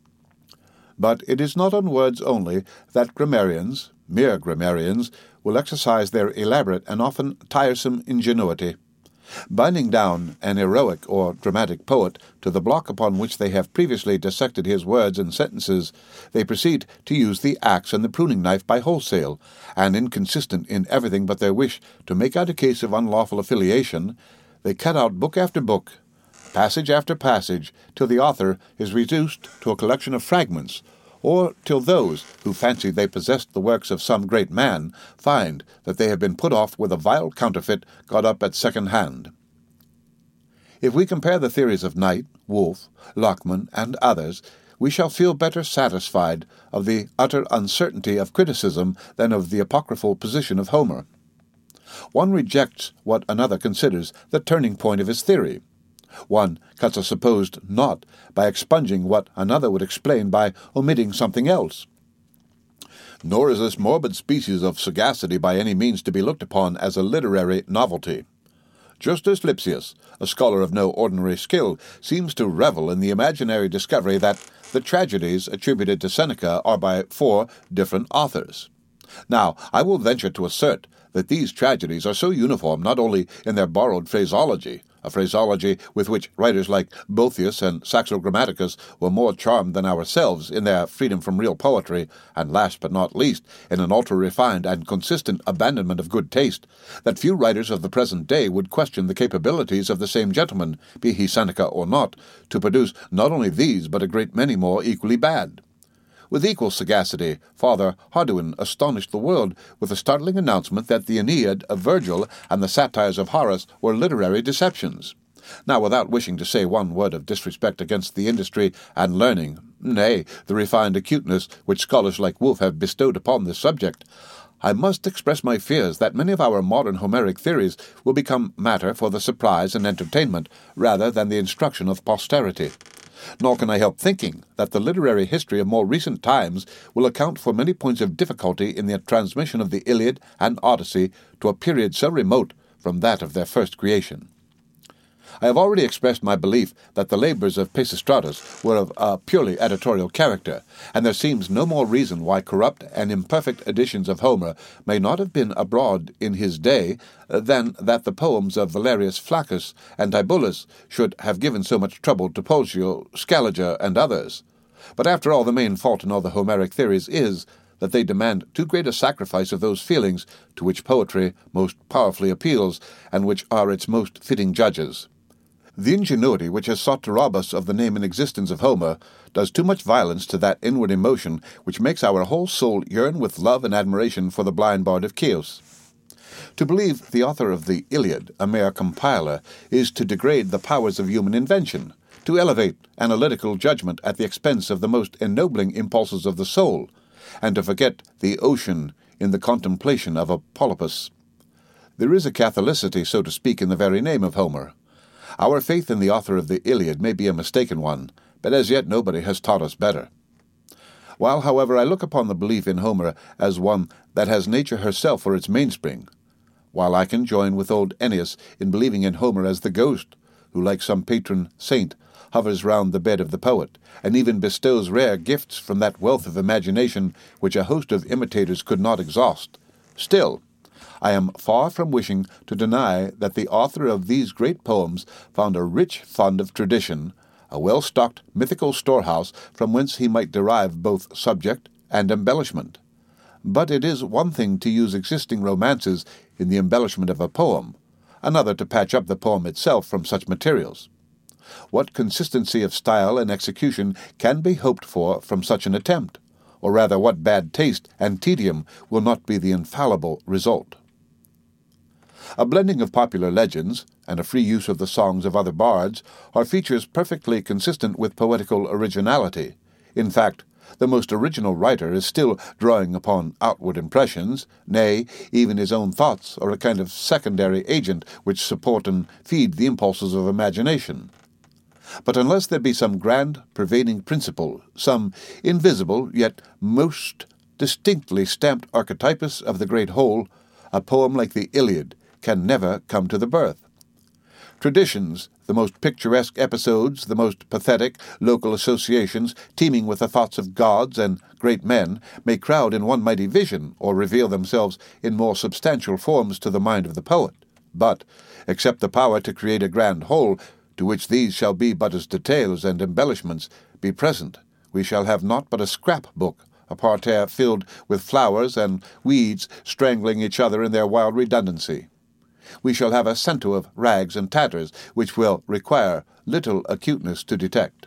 But it is not on words only that grammarians, mere grammarians, will exercise their elaborate and often tiresome ingenuity. Binding down an heroic or dramatic poet to the block upon which they have previously dissected his words and sentences, they proceed to use the axe and the pruning knife by wholesale, and inconsistent in everything but their wish to make out a case of unlawful affiliation, they cut out book after book, passage after passage, till the author is reduced to a collection of fragments, or till those who fancy they possessed the works of some great man find that they have been put off with a vile counterfeit got up at second hand. If we compare the theories of Knight, Wolfe, Lockman, and others, we shall feel better satisfied of the utter uncertainty of criticism than of the apocryphal position of Homer. One rejects what another considers the turning point of his theory. One cuts a supposed knot by expunging what another would explain by omitting something else. Nor is this morbid species of sagacity by any means to be looked upon as a literary novelty. Justus Lipsius, a scholar of no ordinary skill, seems to revel in the imaginary discovery that the tragedies attributed to Seneca are by four different authors. Now, I will venture to assert that these tragedies are so uniform not only in their borrowed phraseology, a phraseology with which writers like Boethius and Saxo Grammaticus were more charmed than ourselves in their freedom from real poetry, and last but not least, in an ultra-refined and consistent abandonment of good taste, that few writers of the present day would question the capabilities of the same gentleman, be he Seneca or not, to produce not only these but a great many more equally bad. With equal sagacity, Father Hardouin astonished the world with the startling announcement that the Aeneid of Virgil and the satires of Horace were literary deceptions. Now, without wishing to say one word of disrespect against the industry and learning, nay, the refined acuteness which scholars like Wolfe have bestowed upon this subject, I must express my fears that many of our modern Homeric theories will become matter for the surprise and entertainment rather than the instruction of posterity. Nor can I help thinking that the literary history of more recent times will account for many points of difficulty in the transmission of the Iliad and Odyssey to a period so remote from that of their first creation. I have already expressed my belief that the labors of Pisistratus were of a purely editorial character, and there seems no more reason why corrupt and imperfect editions of Homer may not have been abroad in his day than that the poems of Valerius Flaccus and Tibullus should have given so much trouble to Poggio, Scaliger, and others. But after all, the main fault in all the Homeric theories is that they demand too great a sacrifice of those feelings to which poetry most powerfully appeals, and which are its most fitting judges. The ingenuity which has sought to rob us of the name and existence of Homer does too much violence to that inward emotion which makes our whole soul yearn with love and admiration for the blind bard of Chios. To believe the author of the Iliad a mere compiler is to degrade the powers of human invention, to elevate analytical judgment at the expense of the most ennobling impulses of the soul, and to forget the ocean in the contemplation of a polypus. There is a catholicity, so to speak, in the very name of Homer. Our faith in the author of the Iliad may be a mistaken one, but as yet nobody has taught us better. While, however, I look upon the belief in Homer as one that has nature herself for its mainspring, while I can join with old Ennius in believing in Homer as the ghost, who, like some patron saint, hovers round the bed of the poet, and even bestows rare gifts from that wealth of imagination which a host of imitators could not exhaust, still, I am far from wishing to deny that the author of these great poems found a rich fund of tradition, a well-stocked mythical storehouse from whence he might derive both subject and embellishment. But it is one thing to use existing romances in the embellishment of a poem, another to patch up the poem itself from such materials. What consistency of style and execution can be hoped for from such an attempt? Or rather, what bad taste and tedium will not be the infallible result? A blending of popular legends, and a free use of the songs of other bards, are features perfectly consistent with poetical originality. In fact, the most original writer is still drawing upon outward impressions, nay, even his own thoughts are a kind of secondary agent which support and feed the impulses of imagination. But unless there be some grand pervading principle, some invisible yet most distinctly stamped archetypus of the great whole, a poem like the Iliad can never come to the birth. Traditions, the most picturesque episodes, the most pathetic local associations, teeming with the thoughts of gods and great men, may crowd in one mighty vision, or reveal themselves in more substantial forms to the mind of the poet. But, except the power to create a grand whole, to which these shall be but as details and embellishments, be present, we shall have naught but a scrap-book, a parterre filled with flowers and weeds strangling each other in their wild redundancy. We shall have a cento of rags and tatters, which will require little acuteness to detect.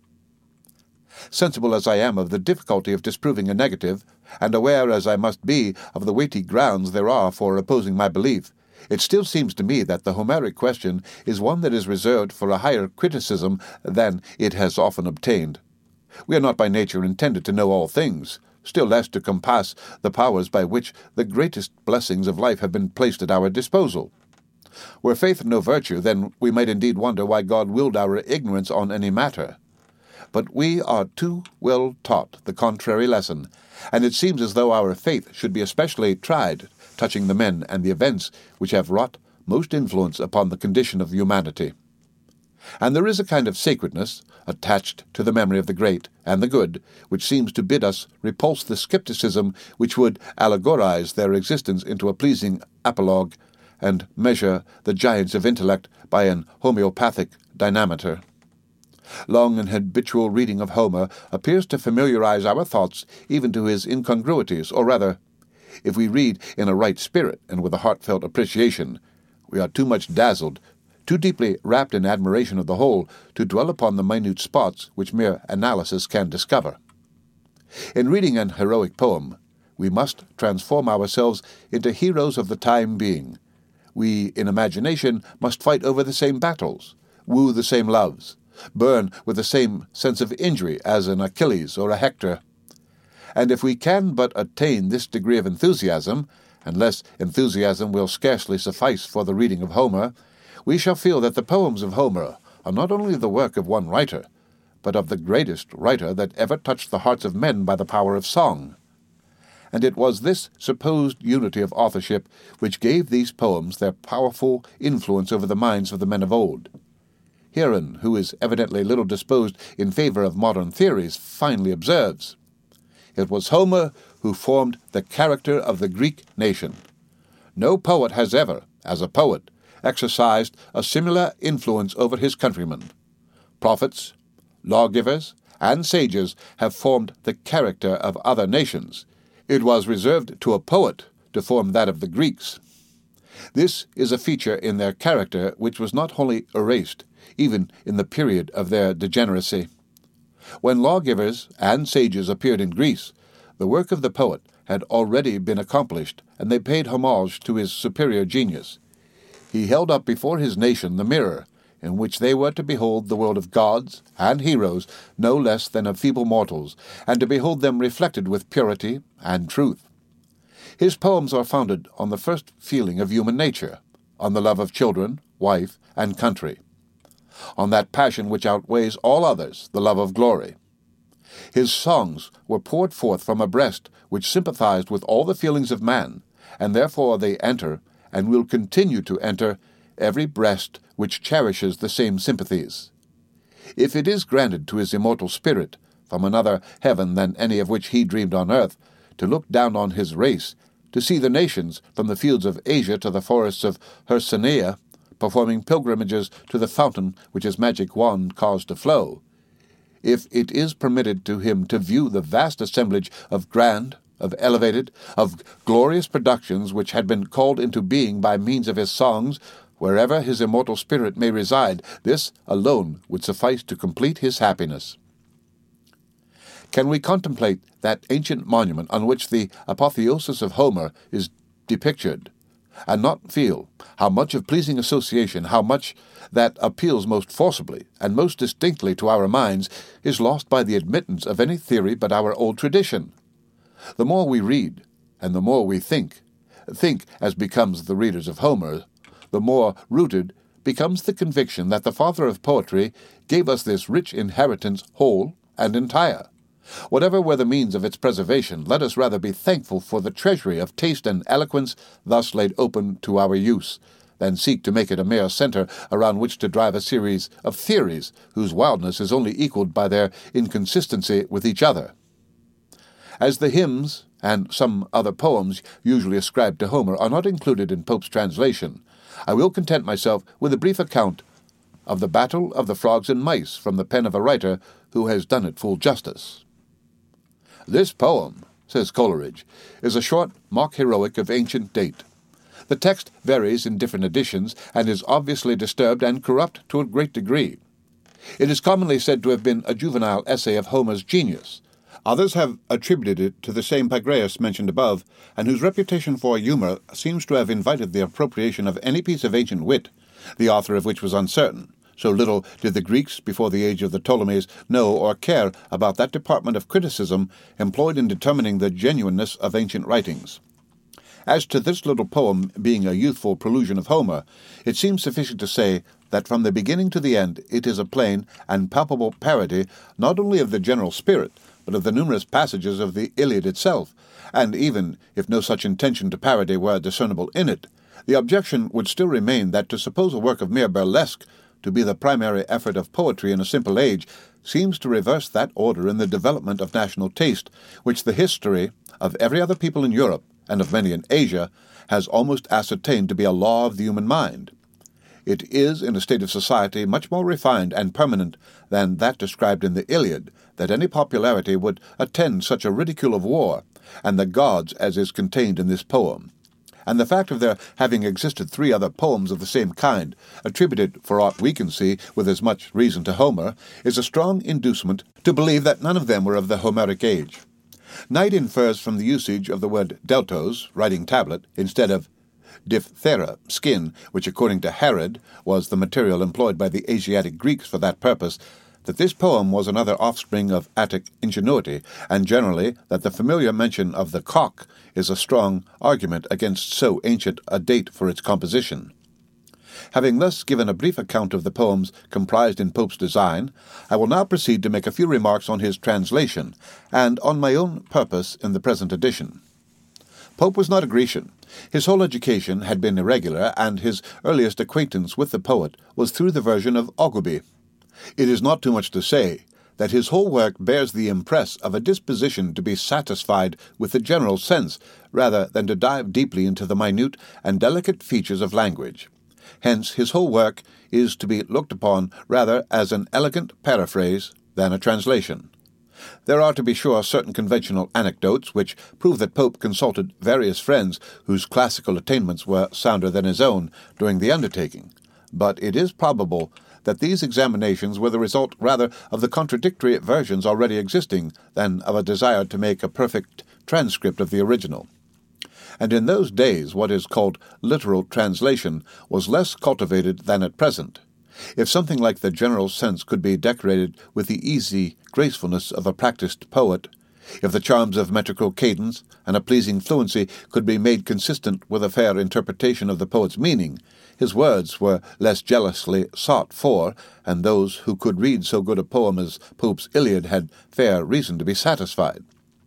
Sensible as I am of the difficulty of disproving a negative, and aware as I must be of the weighty grounds there are for opposing my belief, it still seems to me that the Homeric question is one that is reserved for a higher criticism than it has often obtained. We are not by nature intended to know all things, still less to compass the powers by which the greatest blessings of life have been placed at our disposal. Were faith no virtue, then we might indeed wonder why God willed our ignorance on any matter. But we are too well taught the contrary lesson, and it seems as though our faith should be especially tried touching the men and the events which have wrought most influence upon the condition of humanity. And there is a kind of sacredness attached to the memory of the great and the good, which seems to bid us repulse the skepticism which would allegorize their existence into a pleasing apologue, and measure the giants of intellect by an homeopathic dynameter. Long and habitual reading of Homer appears to familiarize our thoughts even to his incongruities, or rather, if we read in a right spirit and with a heartfelt appreciation, we are too much dazzled, too deeply wrapped in admiration of the whole, to dwell upon the minute spots which mere analysis can discover. In reading an heroic poem, we must transform ourselves into heroes of the time being. We, in imagination, must fight over the same battles, woo the same loves, burn with the same sense of injury as an Achilles or a Hector. And if we can but attain this degree of enthusiasm, unless enthusiasm will scarcely suffice for the reading of Homer, we shall feel that the poems of Homer are not only the work of one writer, but of the greatest writer that ever touched the hearts of men by the power of song. And it was this supposed unity of authorship which gave these poems their powerful influence over the minds of the men of old. Heron, who is evidently little disposed in favor of modern theories, finely observes, "It was Homer who formed the character of the Greek nation. No poet has ever, as a poet, exercised a similar influence over his countrymen. Prophets, lawgivers, and sages have formed the character of other nations. It was reserved to a poet to form that of the Greeks. This is a feature in their character which was not wholly erased. even in the period of their degeneracy. When lawgivers and sages appeared in Greece, the work of the poet had already been accomplished, and they paid homage to his superior genius. He held up before his nation the mirror, in which they were to behold the world of gods and heroes no less than of feeble mortals, and to behold them reflected with purity and truth. His poems are founded on the first feeling of human nature, on the love of children, wife, and country, on that passion which outweighs all others, the love of glory. His songs were poured forth from a breast which sympathized with all the feelings of man, and therefore they enter, and will continue to enter, every breast which cherishes the same sympathies. If it is granted to his immortal spirit, from another heaven than any of which he dreamed on earth, to look down on his race, to see the nations, from the fields of Asia to the forests of Hercynia, performing pilgrimages to the fountain which his magic wand caused to flow, if it is permitted to him to view the vast assemblage of grand, of elevated, of glorious productions which had been called into being by means of his songs, wherever his immortal spirit may reside, this alone would suffice to complete his happiness. Can we contemplate that ancient monument on which the apotheosis of Homer is depictured, and not feel how much of pleasing association, how much that appeals most forcibly and most distinctly to our minds, is lost by the admittance of any theory but our old tradition? The more we read, and the more we think, think as becomes the readers of Homer, the more rooted becomes the conviction that the father of poetry gave us this rich inheritance whole and entire. Whatever were the means of its preservation, let us rather be thankful for the treasury of taste and eloquence thus laid open to our use, than seek to make it a mere centre around which to drive a series of theories whose wildness is only equalled by their inconsistency with each other. As the hymns and some other poems usually ascribed to Homer are not included in Pope's translation, I will content myself with a brief account of the Battle of the Frogs and Mice from the pen of a writer who has done it full justice. "This poem," says Coleridge, "is a short mock-heroic of ancient date. The text varies in different editions, and is obviously disturbed and corrupt to a great degree. It is commonly said to have been a juvenile essay of Homer's genius. Others have attributed it to the same Pagreus mentioned above, and whose reputation for humour seems to have invited the appropriation of any piece of ancient wit, the author of which was uncertain. So little did the Greeks, before the age of the Ptolemies, know or care about that department of criticism employed in determining the genuineness of ancient writings. As to this little poem being a youthful prelusion of Homer, it seems sufficient to say that from the beginning to the end it is a plain and palpable parody not only of the general spirit, but of the numerous passages of the Iliad itself, and even if no such intention to parody were discernible in it, the objection would still remain that to suppose a work of mere burlesque to be the primary effort of poetry in a simple age seems to reverse that order in the development of national taste, which the history of every other people in Europe, and of many in Asia, has almost ascertained to be a law of the human mind. It is in a state of society much more refined and permanent than that described in the Iliad, that any popularity would attend such a ridicule of war, and the gods as is contained in this poem. And the fact of there having existed three other poems of the same kind, attributed, for aught we can see, with as much reason to Homer, is a strong inducement to believe that none of them were of the Homeric age. Knight infers from the usage of the word deltos, writing tablet, instead of diphthera, skin, which according to Herod was the material employed by the Asiatic Greeks for that purpose, that this poem was another offspring of Attic ingenuity, and generally that the familiar mention of the cock is a strong argument against so ancient a date for its composition. Having thus given a brief account of the poems comprised in Pope's design, I will now proceed to make a few remarks on his translation, and on my own purpose in the present edition. Pope was not a Grecian. His whole education had been irregular, and his earliest acquaintance with the poet was through the version of Ogilby. It is not too much to say that his whole work bears the impress of a disposition to be satisfied with the general sense, rather than to dive deeply into the minute and delicate features of language. Hence his whole work is to be looked upon rather as an elegant paraphrase than a translation. There are, to be sure, certain conventional anecdotes which prove that Pope consulted various friends whose classical attainments were sounder than his own during the undertaking, but it is probable that these examinations were the result rather of the contradictory versions already existing than of a desire to make a perfect transcript of the original. And in those days what is called literal translation was less cultivated than at present. If something like the general sense could be decorated with the easy gracefulness of a practised poet, if the charms of metrical cadence and a pleasing fluency could be made consistent with a fair interpretation of the poet's meaning, his words were less jealously sought for, and those who could read so good a poem as Pope's Iliad had fair reason to be satisfied.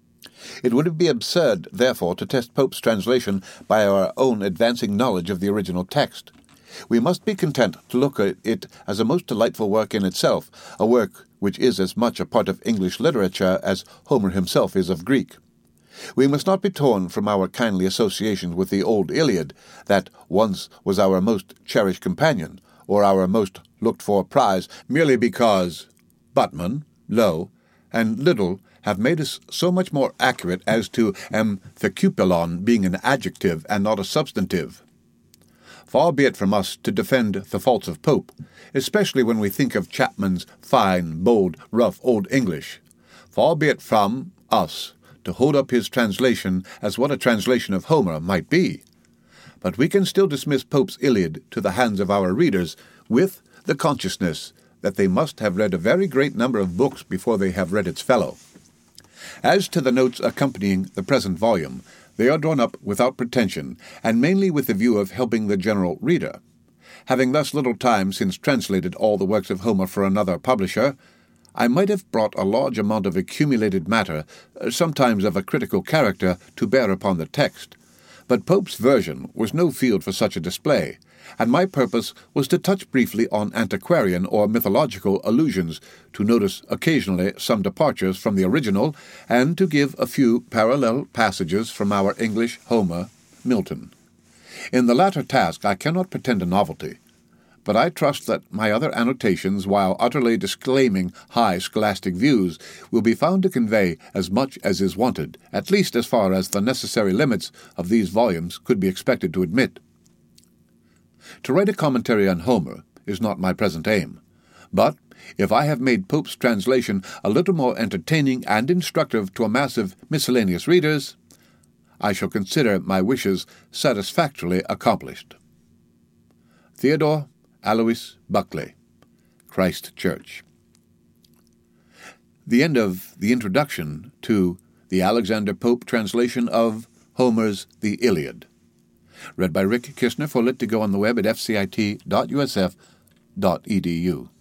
It would be absurd, therefore, to test Pope's translation by our own advancing knowledge of the original text. We must be content to look at it as a most delightful work in itself, a work which is as much a part of English literature as Homer himself is of Greek. We must not be torn from our kindly associations with the old Iliad, that once was our most cherished companion, or our most looked-for prize, merely because Buttman, Lowe, and Liddell have made us so much more accurate as to amphicupilon being an adjective and not a substantive. Far be it from us to defend the faults of Pope, especially when we think of Chapman's fine, bold, rough Old English. Far be it from us to hold up his translation as what a translation of Homer might be. But we can still dismiss Pope's Iliad to the hands of our readers with the consciousness that they must have read a very great number of books before they have read its fellow. As to the notes accompanying the present volume, they are drawn up without pretension, and mainly with the view of helping the general reader. Having thus little time since translated all the works of Homer for another publisher, I might have brought a large amount of accumulated matter, sometimes of a critical character, to bear upon the text. But Pope's version was no field for such a display, and my purpose was to touch briefly on antiquarian or mythological allusions, to notice occasionally some departures from the original, and to give a few parallel passages from our English Homer, Milton. In the latter task I cannot pretend a novelty, but I trust that my other annotations, while utterly disclaiming high scholastic views, will be found to convey as much as is wanted, at least as far as the necessary limits of these volumes could be expected to admit. To write a commentary on Homer is not my present aim, but if I have made Pope's translation a little more entertaining and instructive to a mass of miscellaneous readers, I shall consider my wishes satisfactorily accomplished. Theodore Alois Buckley, Christ Church. The end of the introduction to the Alexander Pope translation of Homer's The Iliad. Read by Rick Kistner for Lit to Go on the web at f c i t dot u s f dot e d u.